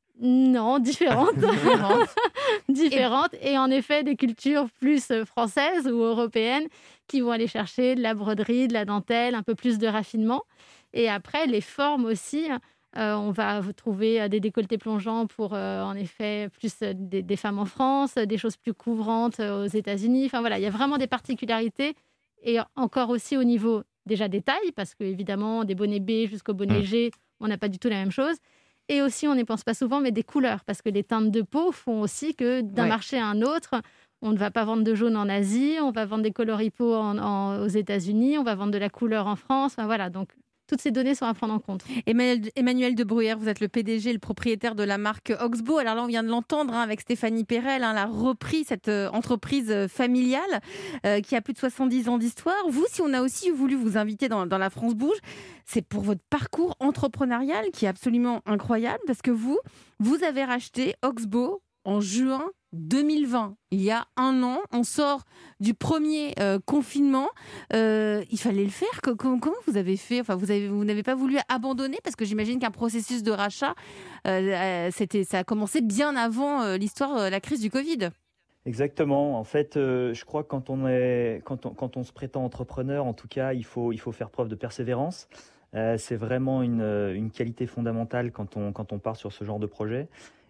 Non, différentes. différentes. différentes. Et en effet, des cultures plus françaises ou européennes qui vont aller chercher de la broderie, de la dentelle, un peu plus de raffinement. Et après, les formes aussi. Euh, on va trouver des décolletés plongeants pour, euh, en effet, plus des, des femmes en France, des choses plus couvrantes aux États-Unis. Enfin voilà, il y a vraiment des particularités. Et encore aussi au niveau déjà des tailles, parce qu'évidemment, des bonnets B jusqu'au bonnet Mmh. G, on n'a pas du tout la même chose. Et aussi, on n'y pense pas souvent, mais des couleurs, parce que les teintes de peau font aussi que d'un Ouais. marché à un autre, on ne va pas vendre de jaune en Asie, on va vendre des coloripos en, en, aux États-Unis, on va vendre de la couleur en France. Enfin, voilà, donc toutes ces données sont à prendre en compte. Emmanuel, Emmanuel de Bruyère, vous êtes le P D G, le propriétaire de la marque Oxbow. Alors là, on vient de l'entendre hein, avec Stéphanie Perel, hein, elle a repris cette euh, entreprise euh, familiale euh, qui a plus de soixante-dix ans d'histoire. Vous, si on a aussi voulu vous inviter dans, dans La France Bouge, c'est pour votre parcours entrepreneurial qui est absolument incroyable parce que vous, vous avez racheté Oxbow en juin deux mille vingt. Il y a un an, on sort du premier euh, confinement. Euh, il fallait le faire. Co- Comment, comment vous avez fait enfin, vous, avez, vous n'avez pas voulu abandonner parce que j'imagine qu'un processus de rachat, euh, c'était, ça a commencé bien avant euh, l'histoire, euh, la crise du Covid. Exactement. En fait, euh, je crois que quand on est, quand on, quand on se prétend entrepreneur, en tout cas, il faut, il faut faire preuve de persévérance. Euh, c'est vraiment une, une qualité fondamentale quand on, quand on part sur ce genre de projet.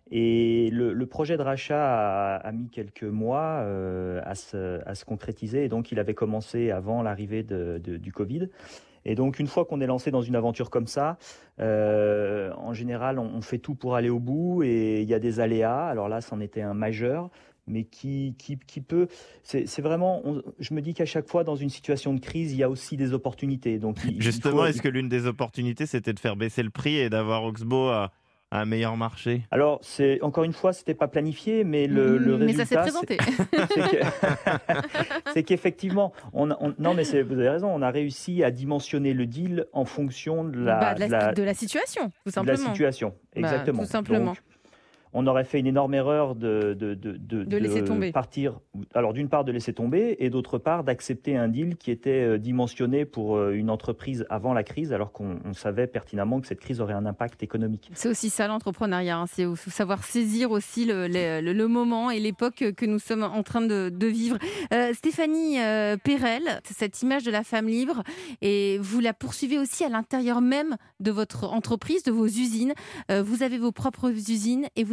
Et le, le projet de rachat a, a mis quelques mois euh, à, se, à se concrétiser. Et donc, il avait commencé avant l'arrivée de, de, du Covid. Et donc, une fois qu'on est lancé dans une aventure comme ça, euh, en général, on, on fait tout pour aller au bout. Et il y a des aléas. Alors là, c'en était un majeur. Mais qui, qui, qui peut... C'est, c'est vraiment... On, je me dis qu'à chaque fois, dans une situation de crise, il y a aussi des opportunités. Donc, il, Justement, il faut, est-ce que l'une des opportunités, c'était de faire baisser le prix et d'avoir Oxbow à, à un meilleur marché ? Alors, c'est, encore une fois, ce n'était pas planifié, mais le, le Mais résultat... ça s'est présenté. C'est, c'est, que, c'est qu'effectivement... On, on, non, mais c'est, vous avez raison, on a réussi à dimensionner le deal en fonction de la, Bah, de, la, de la, de la situation, tout de simplement. la situation. Exactement. Bah, tout simplement. Donc, on aurait fait une énorme erreur de, de, de, de, De laisser tomber. partir, alors d'une part de laisser tomber et d'autre part d'accepter un deal qui était dimensionné pour une entreprise avant la crise alors qu'on on savait pertinemment que cette crise aurait un impact économique. C'est aussi ça l'entrepreneuriat, hein. C'est faut savoir saisir aussi le, le, le, le moment et l'époque que nous sommes en train de, de vivre. Euh, Stéphanie euh, Perel, cette image de la femme libre, et vous la poursuivez aussi à l'intérieur même de votre entreprise, de vos usines. Euh, vous avez vos propres usines et vous avez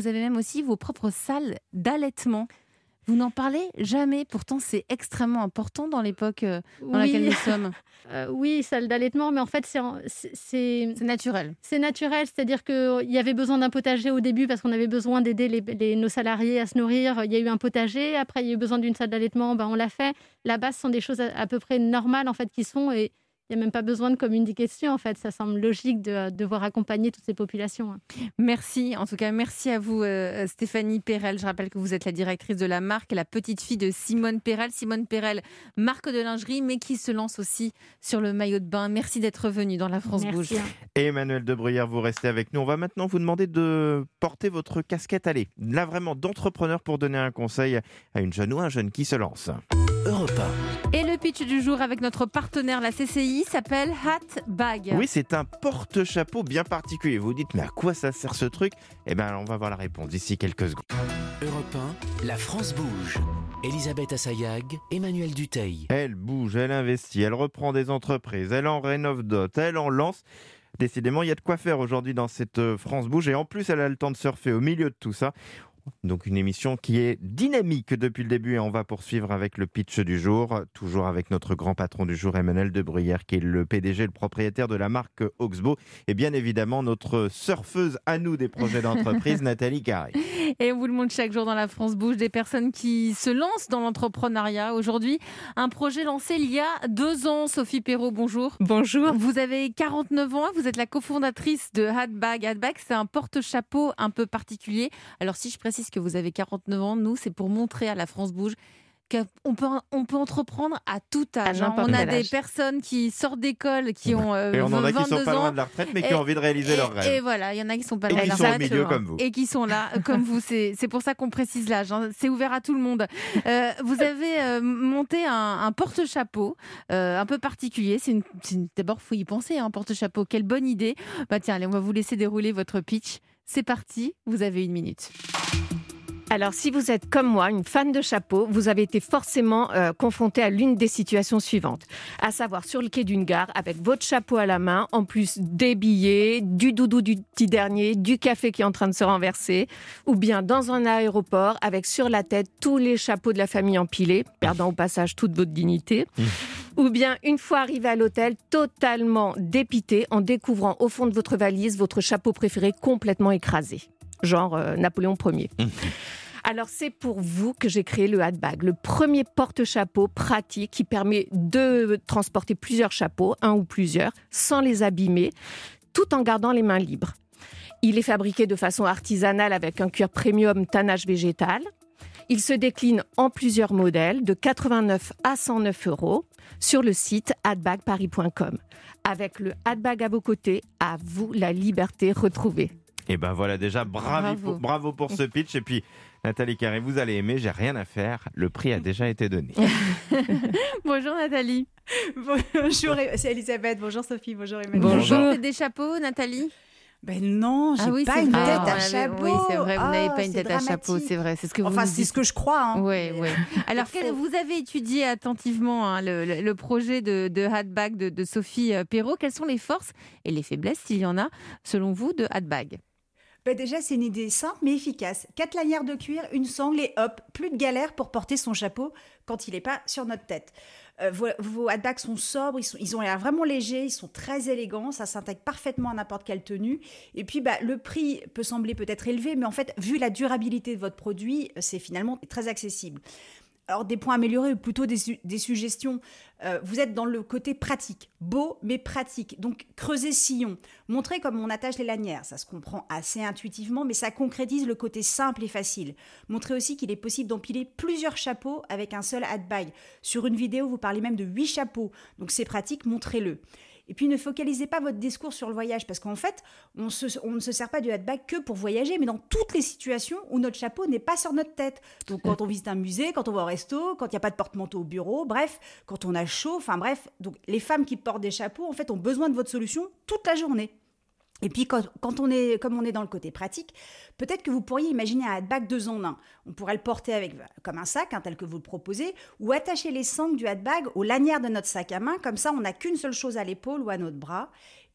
avez même aussi vos propres salles d'allaitement. Vous n'en parlez jamais, pourtant c'est extrêmement important dans l'époque euh, dans Oui. laquelle nous sommes. Euh, oui, salle d'allaitement, mais en fait, c'est, en- c'est, c'est, C'est naturel. c'est naturel. C'est-à-dire qu'il y avait besoin d'un potager au début parce qu'on avait besoin d'aider les, les- nos salariés à se nourrir. Il y a eu un potager. Après, il y a eu besoin d'une salle d'allaitement. Ben, on l'a fait. Là-bas, ce sont des choses à, à peu près normales en fait, qui sont. Et il n'y a même pas besoin de communication. En fait. Ça semble logique de euh, devoir accompagner toutes ces populations. hein. Merci, en tout cas, merci à vous euh, Stéphanie Perel. Je rappelle que vous êtes la directrice de la marque, la petite fille de Simone Perel. Simone Perel, marque de lingerie, mais qui se lance aussi sur le maillot de bain. Merci d'être venue dans La France Bouge. Merci. hein. Et Emmanuel de Bruyère, vous restez avec nous. On va maintenant vous demander de porter votre casquette, allez, là vraiment d'entrepreneur pour donner un conseil à une jeune ou un jeune qui se lance. Europe un. Et le pitch du jour avec notre partenaire, la C C I, s'appelle Hat Bag. Oui, c'est un porte-chapeau bien particulier. Vous vous dites, mais à quoi ça sert ce truc ? Eh bien, on va voir la réponse d'ici quelques secondes. Europe un, la France bouge. Elisabeth Assayag, Emmanuel Duteil. Elle bouge, elle investit, elle reprend des entreprises, elle en rénove d'autres, elle en lance. Décidément, il y a de quoi faire aujourd'hui dans cette euh, France Bouge. Et en plus, elle a le temps de surfer au milieu de tout ça. Donc une émission qui est dynamique depuis le début et on va poursuivre avec le pitch du jour, toujours avec notre grand patron du jour, Emmanuel de Bruyère, qui est le P D G, le propriétaire de la marque Oxbow, et bien évidemment notre surfeuse à nous des projets d'entreprise, Nathalie Carré. Et on vous le montre chaque jour dans La France Bouge, des personnes qui se lancent dans l'entrepreneuriat. Aujourd'hui, un projet lancé il y a deux ans. Sophie Perrault, bonjour. Bonjour. Vous avez quarante-neuf ans, vous êtes la cofondatrice de Hat Bag. Hat Bag, c'est un porte-chapeau un peu particulier. Alors si je précise que vous avez quarante-neuf ans, nous, c'est pour montrer à La France Bouge qu'on peut, on peut entreprendre à tout âge. À hein. n'importe On a quel des âge. personnes qui sortent d'école, qui ont euh, Et on en a qui vingt-deux sont pas loin ans. de la retraite mais qui Et- ont envie de réaliser et, leurs rêves. et voilà, il y en a qui sont pas Et loin de qui la sont au retraite. milieu comme vous. Et qui sont là, comme vous. C'est, c'est pour ça qu'on précise l'âge. hein. C'est ouvert à tout le monde. Euh, vous avez euh, monté un, un porte-chapeau euh, un peu particulier. C'est une, c'est une- d'abord, il faut y penser, un porte-chapeau. Quelle bonne idée. Bah tiens, allez, on va vous laisser dérouler votre pitch. C'est parti, vous avez une minute. Alors, si vous êtes comme moi, une fan de chapeau, vous avez été forcément euh, confronté à l'une des situations suivantes. À savoir, sur le quai d'une gare, avec votre chapeau à la main, en plus des billets, du doudou du petit dernier, du café qui est en train de se renverser, ou bien dans un aéroport, avec sur la tête tous les chapeaux de la famille empilés, perdant au passage toute votre dignité. Ou bien, une fois arrivé à l'hôtel, totalement dépité, en découvrant au fond de votre valise votre chapeau préféré complètement écrasé. Genre euh, Napoléon Ier. Alors, c'est pour vous que j'ai créé le Hat Bag, le premier porte-chapeau pratique qui permet de transporter plusieurs chapeaux, un ou plusieurs, sans les abîmer, tout en gardant les mains libres. Il est fabriqué de façon artisanale avec un cuir premium tannage végétal. Il se décline en plusieurs modèles, de quatre-vingt-neuf à cent neuf euros, sur le site hat bag paris point com. Avec le Hat Bag à vos côtés, à vous la liberté retrouvée. Et ben voilà, déjà bravi Bravo. pour, bravo pour ce pitch. Et puis, Nathalie Carré, vous allez aimer, j'ai rien à faire. Le prix a déjà été donné. Bonjour Nathalie. Bonjour, c'est Elisabeth. Bonjour Sophie. Bonjour Emmanuel. Bonjour. Vous faites des chapeaux, Nathalie? Ben non, j'ai Ah oui, pas c'est une vrai. tête Ah, à on avait- chapeau. Oui, c'est vrai, vous n'avez Ah, pas une c'est tête à chapeau, dramatique. c'est vrai. C'est ce que vous Enfin, nous c'est dites. ce que je crois. Hein. Oui, oui. Alors, C'est quel- faux. vous avez étudié attentivement hein, le, le- le projet de, de Hat Bag de, de Sophie euh, Perrault. Quelles sont les forces et les faiblesses, s'il y en a, selon vous, de Hat Bag? Ben déjà, c'est une idée simple mais efficace. Quatre lanières de cuir, une sangle et hop, plus de galère pour porter son chapeau quand il n'est pas sur notre tête. Euh, vos, vos hat bags sont sobres, ils, sont, ils ont l'air vraiment légers, ils sont très élégants, ça s'intègre parfaitement à n'importe quelle tenue. Et puis, bah, le prix peut sembler peut-être élevé, mais en fait, vu la durabilité de votre produit, c'est finalement très accessible. Alors, des points améliorés ou plutôt des, su- des suggestions. Euh, vous êtes dans le côté pratique, beau mais pratique. Donc, creusez sillon. Montrez comment on attache les lanières. Ça se comprend assez intuitivement, mais ça concrétise le côté simple et facile. Montrez aussi qu'il est possible d'empiler plusieurs chapeaux avec un seul hat bag. Sur une vidéo, vous parlez même de huit chapeaux. Donc, c'est pratique, montrez-le. Et puis, ne focalisez pas votre discours sur le voyage, parce qu'en fait, on, se- on ne se sert pas du hat bag que pour voyager, mais dans toutes les situations où notre chapeau n'est pas sur notre tête. Donc, quand on visite un musée, quand on va au resto, quand il n'y a pas de porte-manteau au bureau, bref, quand on a chaud, enfin bref. Donc, les femmes qui portent des chapeaux, en fait, ont besoin de votre solution toute la journée. Et puis, quand, quand on est, comme on est dans le côté pratique, peut-être que vous pourriez imaginer un hat bag deux en un. On pourrait le porter avec, comme un sac, hein, tel que vous le proposez, ou attacher les sangles du hat bag aux lanières de notre sac à main. Comme ça, on n'a qu'une seule chose à l'épaule ou à notre bras.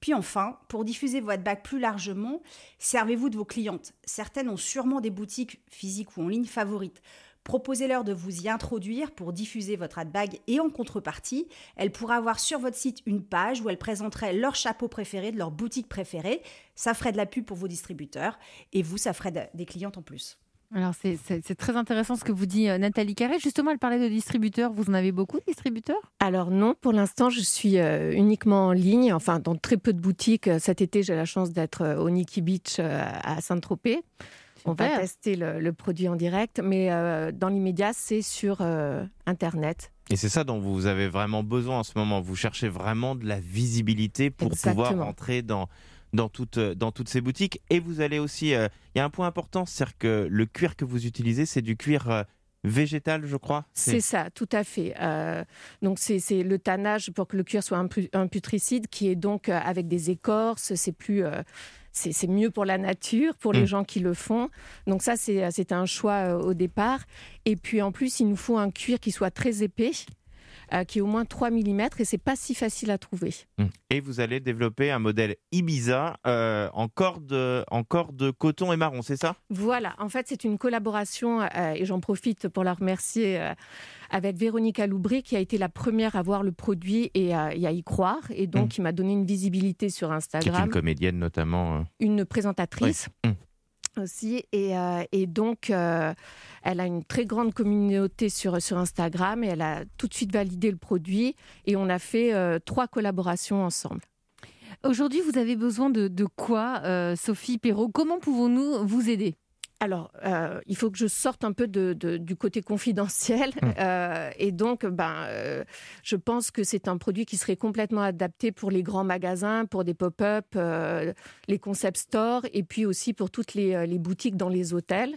Puis enfin, pour diffuser votre bague plus largement, servez-vous de vos clientes. Certaines ont sûrement des boutiques physiques ou en ligne favorites. Proposez-leur de vous y introduire pour diffuser votre handbag et en contrepartie, elles pourraient avoir sur votre site une page où elles présenteraient leur chapeau préféré de leur boutique préférée. Ça ferait de la pub pour vos distributeurs et vous, ça ferait de- des clientes en plus. Alors, c'est, c'est- c'est très intéressant ce que vous dit euh, Nathalie Carré. Justement, elle parlait de distributeurs. Vous en avez beaucoup, de distributeurs ? Alors non, pour l'instant, je suis euh, uniquement en ligne, enfin dans très peu de boutiques. Cet été, j'ai la chance d'être euh, au Nikki Beach euh, à Saint-Tropez. On va Super. tester le, le produit en direct, mais euh, dans l'immédiat, c'est sur euh, Internet. Et c'est ça dont vous avez vraiment besoin en ce moment. Vous cherchez vraiment de la visibilité pour pouvoir Exactement. entrer dans, dans, toutes, dans toutes ces boutiques. Et vous allez aussi... euh, Il y a un point important, c'est que le cuir que vous utilisez, c'est du cuir euh, végétal, je crois. C'est ça, tout à fait. Euh, donc c'est, c'est le tannage pour que le cuir soit un, pu- un putricide qui est donc euh, avec des écorces. C'est plus, euh, c'est, c'est mieux pour la nature, pour les Mm. gens qui le font. Donc ça, c'est, c'est un choix euh, au départ. Et puis en plus, il nous faut un cuir qui soit très épais, euh, qui est au moins trois millimètres, et c'est pas si facile à trouver. Et vous allez développer un modèle Ibiza euh, en, corde, en corde coton et marron, c'est ça ? Voilà, en fait, c'est une collaboration, euh, et j'en profite pour la remercier, euh, avec Véronique Aloubry, qui a été la première à voir le produit et, à- et à y croire, et donc Mm. qui m'a donné une visibilité sur Qui est Instagram, une comédienne notamment. euh. une présentatrice. Oui. Aussi, et, euh, et donc euh, elle a une très grande communauté sur, sur Instagram, et elle a tout de suite validé le produit, et on a fait euh, trois collaborations ensemble. Aujourd'hui, vous avez besoin de, de quoi, euh, Sophie Perrault ? Comment pouvons-nous vous aider ? Alors, euh, il faut que je sorte un peu de, de- du côté confidentiel. Euh, et donc, ben, euh, je pense que c'est un produit qui serait complètement adapté pour les grands magasins, pour des pop-up, euh, les concept stores, et puis aussi pour toutes les, euh, les boutiques dans les hôtels.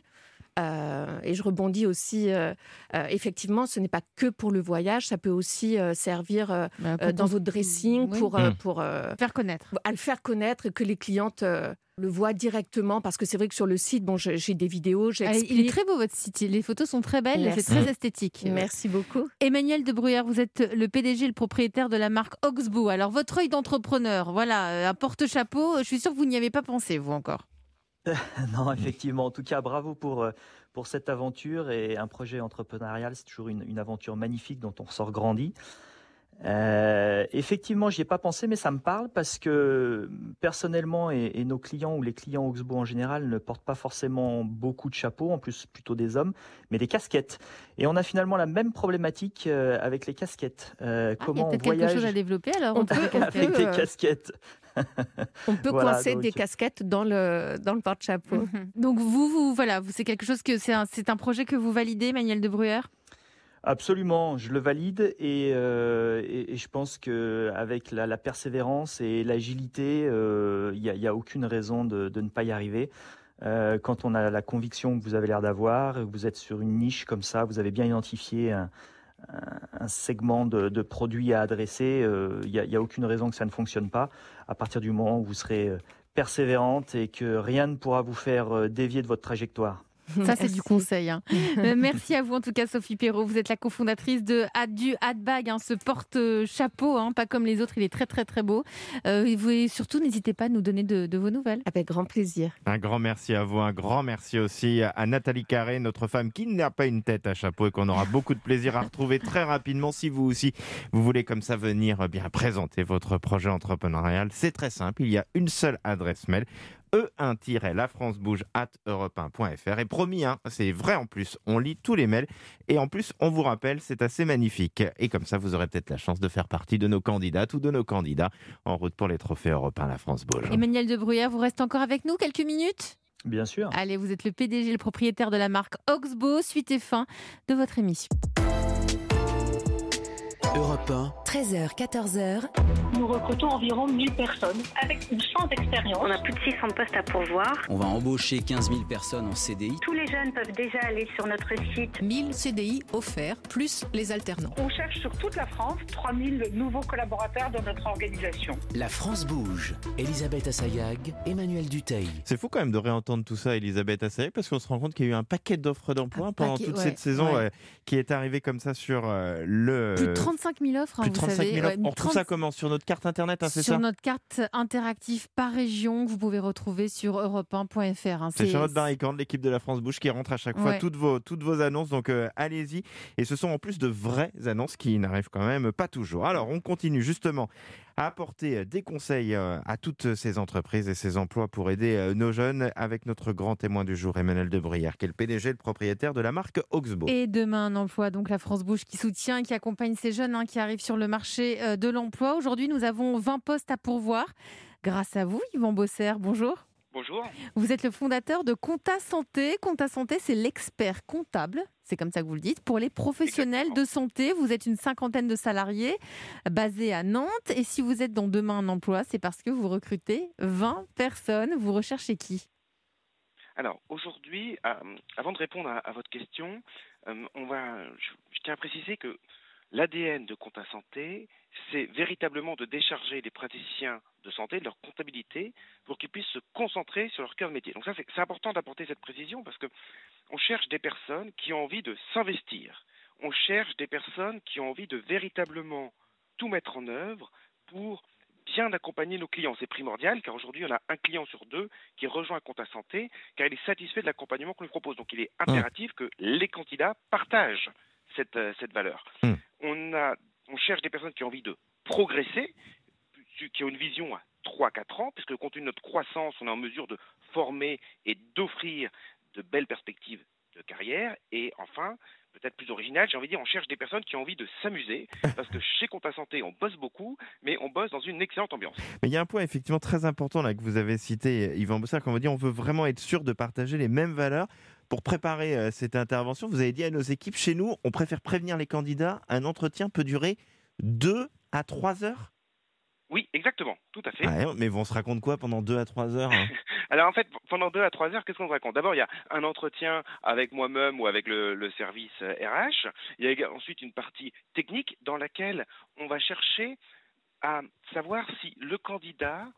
Euh, et je rebondis aussi, euh, euh, effectivement, ce n'est pas que pour le voyage, ça peut aussi euh, servir euh, euh, dans votre dressing Oui. pour, euh, Mm. pour euh, Faire connaître. à le faire connaître, et que les clientes euh, le voient directement, parce que c'est vrai que sur le site, bon, je- j'ai des vidéos, Allez, j'explique. il est très beau votre site, les photos sont très belles, Merci. c'est très esthétique. Merci beaucoup. Emmanuel de Bruyère, vous êtes le P D G, le propriétaire de la marque Oxbow. Alors votre œil d'entrepreneur, voilà, euh, un porte-chapeau, je suis sûre que vous n'y avez pas pensé, vous encore. Non, effectivement. En tout cas, bravo pour, euh, pour cette aventure. Et un projet entrepreneurial, c'est toujours une, une aventure magnifique dont on ressort grandi. Euh, effectivement, j'y ai pas pensé, mais ça me parle parce que personnellement, et, et nos clients ou les clients Oxbow en général ne portent pas forcément beaucoup de chapeaux, en plus plutôt des hommes, mais des casquettes. Et on a finalement la même problématique euh, avec les casquettes. Euh, Ah, il y a comment on peut-être quelque voyage chose à développer alors On entre peut- les casquettes. avec des euh, casquettes. On peut Voilà, coincer donc- des casquettes dans le, dans le porte-chapeau. Mhm. Donc vous, vous voilà, vous, c'est quelque chose que c'est un, c'est un projet que vous validez, Emmanuel de Bruyère. Absolument, je le valide et, euh, et, et je pense qu'avec la, la persévérance et l'agilité, euh, il n'y a, il y a aucune raison de, de ne pas y arriver. Euh, quand on a la conviction que vous avez l'air d'avoir, que vous êtes sur une niche comme ça, vous avez bien identifié un, un- un segment de, de produits à adresser, euh, il n'y a, il y a aucune raison que ça ne fonctionne pas. À partir du moment où vous serez euh, persévérante et que rien ne pourra vous faire euh, dévier de votre trajectoire. Ça, c'est Merci. du conseil. hein. Euh, merci à vous, en tout cas, Sophie Perrault. Vous êtes la cofondatrice de Had- du Hadbag, hein, ce porte-chapeau, hein, pas comme les autres. Il est très, très, très beau. Euh, et vous, et surtout, n'hésitez pas à nous donner de, de vos nouvelles. Avec grand plaisir. Un grand merci à vous, un grand merci aussi à Nathalie Carré, notre femme qui n'a pas une tête à chapeau et qu'on aura beaucoup de plaisir à retrouver très rapidement. Si vous aussi, vous voulez comme ça venir euh, bien présenter votre projet entrepreneurial, c'est très simple. Il y a une seule adresse mail, e un la france bouge arobase europe un point f r. Et promis, hein, c'est vrai en plus, on lit tous les mails. Et en plus, on vous rappelle, c'est assez magnifique. Et comme ça, vous aurez peut-être la chance de faire partie de nos candidates ou de nos candidats en route pour les trophées européens La France Bouge. Emmanuel de Bruyère, vous restez encore avec nous quelques minutes ? Bien sûr. Allez, vous êtes le P D G, le propriétaire de la marque Oxbow. Suite et fin de votre émission. Europe un, treize heures, quatorze heures. Nous recrutons environ mille personnes avec ou sans expérience. On a plus de six cents postes à pourvoir. On va embaucher quinze mille personnes en C D I. Tous les jeunes peuvent déjà aller sur notre site. mille C D I offerts, plus les alternants. On cherche sur toute la France trois mille nouveaux collaborateurs dans notre organisation. La France bouge. Elisabeth Assayag, Emmanuel Duteil. C'est fou quand même de réentendre tout ça, Elisabeth Assayag, parce qu'on se rend compte qu'il y a eu un paquet d'offres d'emploi Un pendant paquet, toute ouais, cette saison ouais. euh, qui est arrivée comme ça sur euh, le... Plus de trente-cinq mille offres, hein, Plus de trente-cinq savez. mille ouais, offres. On retrouve trente ça comment? Sur notre carte internet, hein, c'est sur ça? notre carte interactive par région que vous pouvez retrouver sur europe un point f r. hein. C'est Charlotte Barricande, l'équipe de la France Bouge, qui rentre à chaque fois Ouais. toutes vos, toutes vos annonces. Donc euh, allez-y. Et ce sont en plus de vraies annonces qui n'arrivent quand même pas toujours. Alors on continue justement à apporter des conseils euh, à toutes ces entreprises et ces emplois pour aider euh, nos jeunes avec notre grand témoin du jour, Emmanuel de Bruyère, qui est le P D G, le propriétaire de la marque Oxbow. Et demain, un emploi, donc la France Bouge qui soutient, qui accompagne ces jeunes hein, qui arrivent sur le marché euh, de l'emploi. Aujourd'hui, nous avons vingt postes à pourvoir. Grâce à vous, Yvan Bosser, bonjour. Bonjour. Vous êtes le fondateur de Compta Santé. Compta Santé, c'est l'expert comptable, c'est comme ça que vous le dites, pour les professionnels Exactement. de santé. Vous êtes une cinquantaine de salariés basés à Nantes. Et si vous êtes dans demain un emploi, c'est parce que vous recrutez vingt personnes. Vous recherchez qui? Alors aujourd'hui, euh, avant de répondre à, à votre question, euh, on va, je, je tiens à préciser que l'A D N de Compta Santé, c'est véritablement de décharger les praticiens de santé de leur comptabilité pour qu'ils puissent se concentrer sur leur cœur de métier. Donc ça, c'est, c'est important d'apporter cette précision parce que on cherche des personnes qui ont envie de s'investir. On cherche des personnes qui ont envie de véritablement tout mettre en œuvre pour bien accompagner nos clients. C'est primordial car aujourd'hui, on a un client sur deux qui rejoint Compta Santé car il est satisfait de l'accompagnement qu'on lui propose. Donc il est impératif que les candidats partagent cette, euh, cette valeur. Mmh. On, a, on cherche des personnes qui ont envie de progresser, qui ont une vision à trois à quatre ans, puisque compte tenu de notre croissance, on est en mesure de former et d'offrir de belles perspectives de carrière. Et enfin, peut-être plus original, j'ai envie de dire, on cherche des personnes qui ont envie de s'amuser, parce que chez Compta Santé, on bosse beaucoup, mais on bosse dans une excellente ambiance. Mais il y a un point effectivement très important là que vous avez cité, Yvan Bosser, quand on dit on veut vraiment être sûr de partager les mêmes valeurs. Pour préparer euh, cette intervention, vous avez dit à nos équipes, chez nous, on préfère prévenir les candidats, un entretien peut durer deux à trois heures? Oui, exactement, tout à fait. Ah, mais on se raconte quoi pendant deux à trois heures hein? Alors en fait, pendant deux à trois heures, qu'est-ce qu'on se raconte? D'abord, il y a un entretien avec moi-même ou avec le, le service R H. Il y a ensuite une partie technique dans laquelle on va chercher à savoir si le candidat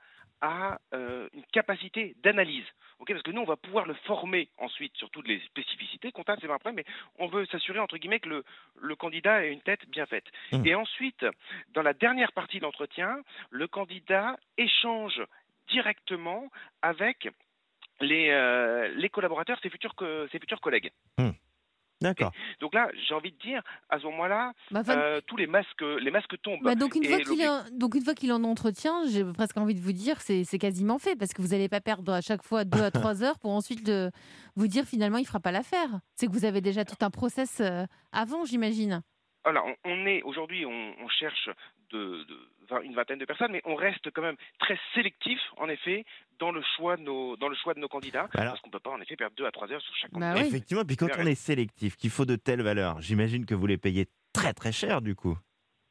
a euh, une capacité d'analyse. Okay, parce que nous, on va pouvoir le former ensuite sur toutes les spécificités comptables, c'est pas après, mais on veut s'assurer, entre guillemets, que le, le candidat ait une tête bien faite. Mmh. Et ensuite, dans la dernière partie de l'entretien, le candidat échange directement avec les, euh, les collaborateurs, ses futurs, ses futurs collègues. Mmh. D'accord. Et donc là, j'ai envie de dire, à ce moment-là, bah, enfin... euh, tous les masques, les masques tombent. Bah donc, une fois qu'il est, donc une fois qu'il est en entretien, j'ai presque envie de vous dire, c'est, c'est quasiment fait, parce que vous n'allez pas perdre à chaque fois deux à trois heures pour ensuite de vous dire finalement il ne fera pas l'affaire. C'est que vous avez déjà tout un process avant, j'imagine. Alors, on, on est aujourd'hui, on, on cherche de, de une vingtaine de personnes, mais on reste quand même très sélectif, en effet, dans le choix de nos, dans le choix de nos candidats, alors, parce qu'on ne peut pas en effet perdre deux à trois heures sur chaque candidat. Bah oui. Effectivement, puis quand on est sélectif, qu'il faut de telles valeurs, j'imagine que vous les payez très très cher du coup.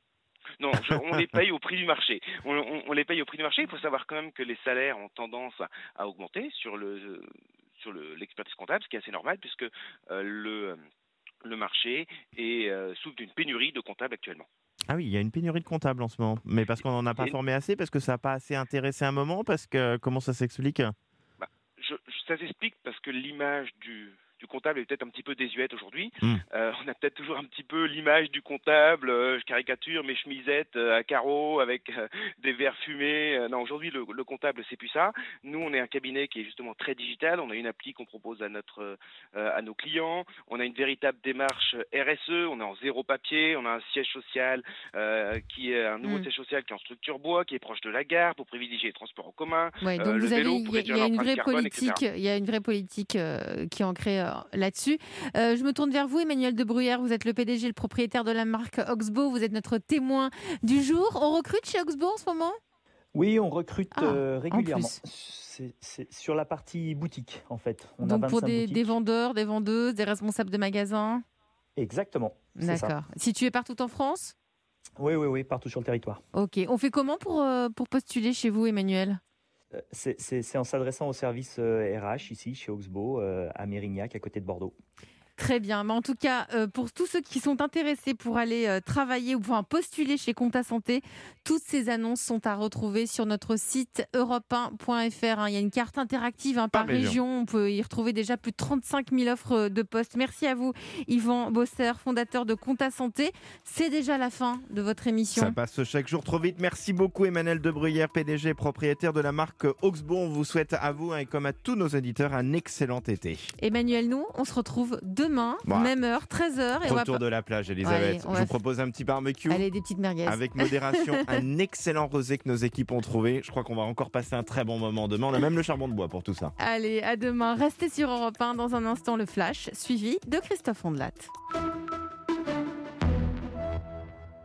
Non, je, on les paye au prix du marché. On, on, on les paye au prix du marché. Il faut savoir quand même que les salaires ont tendance à, à augmenter sur le sur le, l'expertise comptable, ce qui est assez normal puisque euh, le le marché est euh, souffre d'une pénurie de comptables actuellement. Ah oui, il y a une pénurie de comptables en ce moment. Mais parce qu'on n'en a pas et... formé assez, parce que ça n'a pas assez intéressé un moment, parce que comment ça s'explique? bah, je, Ça s'explique parce que l'image du, du comptable est peut-être un petit peu désuète aujourd'hui. Mmh. Euh, on a peut-être toujours un petit peu l'image du comptable, euh, je caricature, mes chemisettes euh, à carreaux avec euh, des verres fumés. Euh, non, aujourd'hui, le, le comptable, c'est plus ça. Nous, on est un cabinet qui est justement très digital. On a une appli qu'on propose à, notre, euh, à nos clients. On a une véritable démarche R S E. On est en zéro papier. On a un siège social euh, qui est un nouveau mmh. siège social qui est en structure bois, qui est proche de la gare pour privilégier les transports en commun. Ouais, donc euh, vous le avez, vélo il pour y, réduire y a une vraie carbone, politique. Il y a une vraie politique euh, qui est ancrée euh, là-dessus. Euh, je me tourne vers vous, Emmanuel de Bruyère. Vous êtes le P D G, le propriétaire de la marque Oxbow. Vous êtes notre témoin du jour. On recrute chez Oxbow en ce moment? Oui, on recrute ah, euh, régulièrement. C'est, c'est sur la partie boutique, en fait. On Donc a pour des, boutiques. des vendeurs, des vendeuses, des responsables de magasins? Exactement. C'est D'accord. Ça. Situé partout en France? Oui, oui, oui, partout sur le territoire. Ok. On fait comment pour, euh, pour postuler chez vous, Emmanuel? C'est, c'est, c'est en s'adressant au service euh, R H ici, chez Oxbow, euh, à Mérignac, à côté de Bordeaux. Très Très bien. Mais en tout cas, euh, pour tous ceux qui sont intéressés pour aller euh, travailler ou enfin postuler chez Compta Santé, toutes ces annonces sont à retrouver sur notre site europe un point f r. Hein. Il y a une carte interactive hein, par, par région. région. On peut y retrouver déjà plus de trente-cinq mille offres de postes. Merci à vous, Yvan Bosser, fondateur de Compta Santé. C'est déjà la fin de votre émission. Ça passe chaque jour trop vite. Merci beaucoup, Emmanuel de Bruyère, P D G, propriétaire de la marque Oxbow. On vous souhaite à vous hein, et comme à tous nos auditeurs un excellent été. Emmanuel, nous, on se retrouve demain, bah. même heure, treize heures. Et Retour on va... de la plage, Elisabeth. Ouais, Je vous propose un petit barbecue. Allez, des petites merguez. Avec modération, un excellent rosé que nos équipes ont trouvé. Je crois qu'on va encore passer un très bon moment demain. On a même le charbon de bois pour tout ça. Allez, à demain. Restez sur Europe un. Dans un instant, le Flash, suivi de Christophe Ondelat.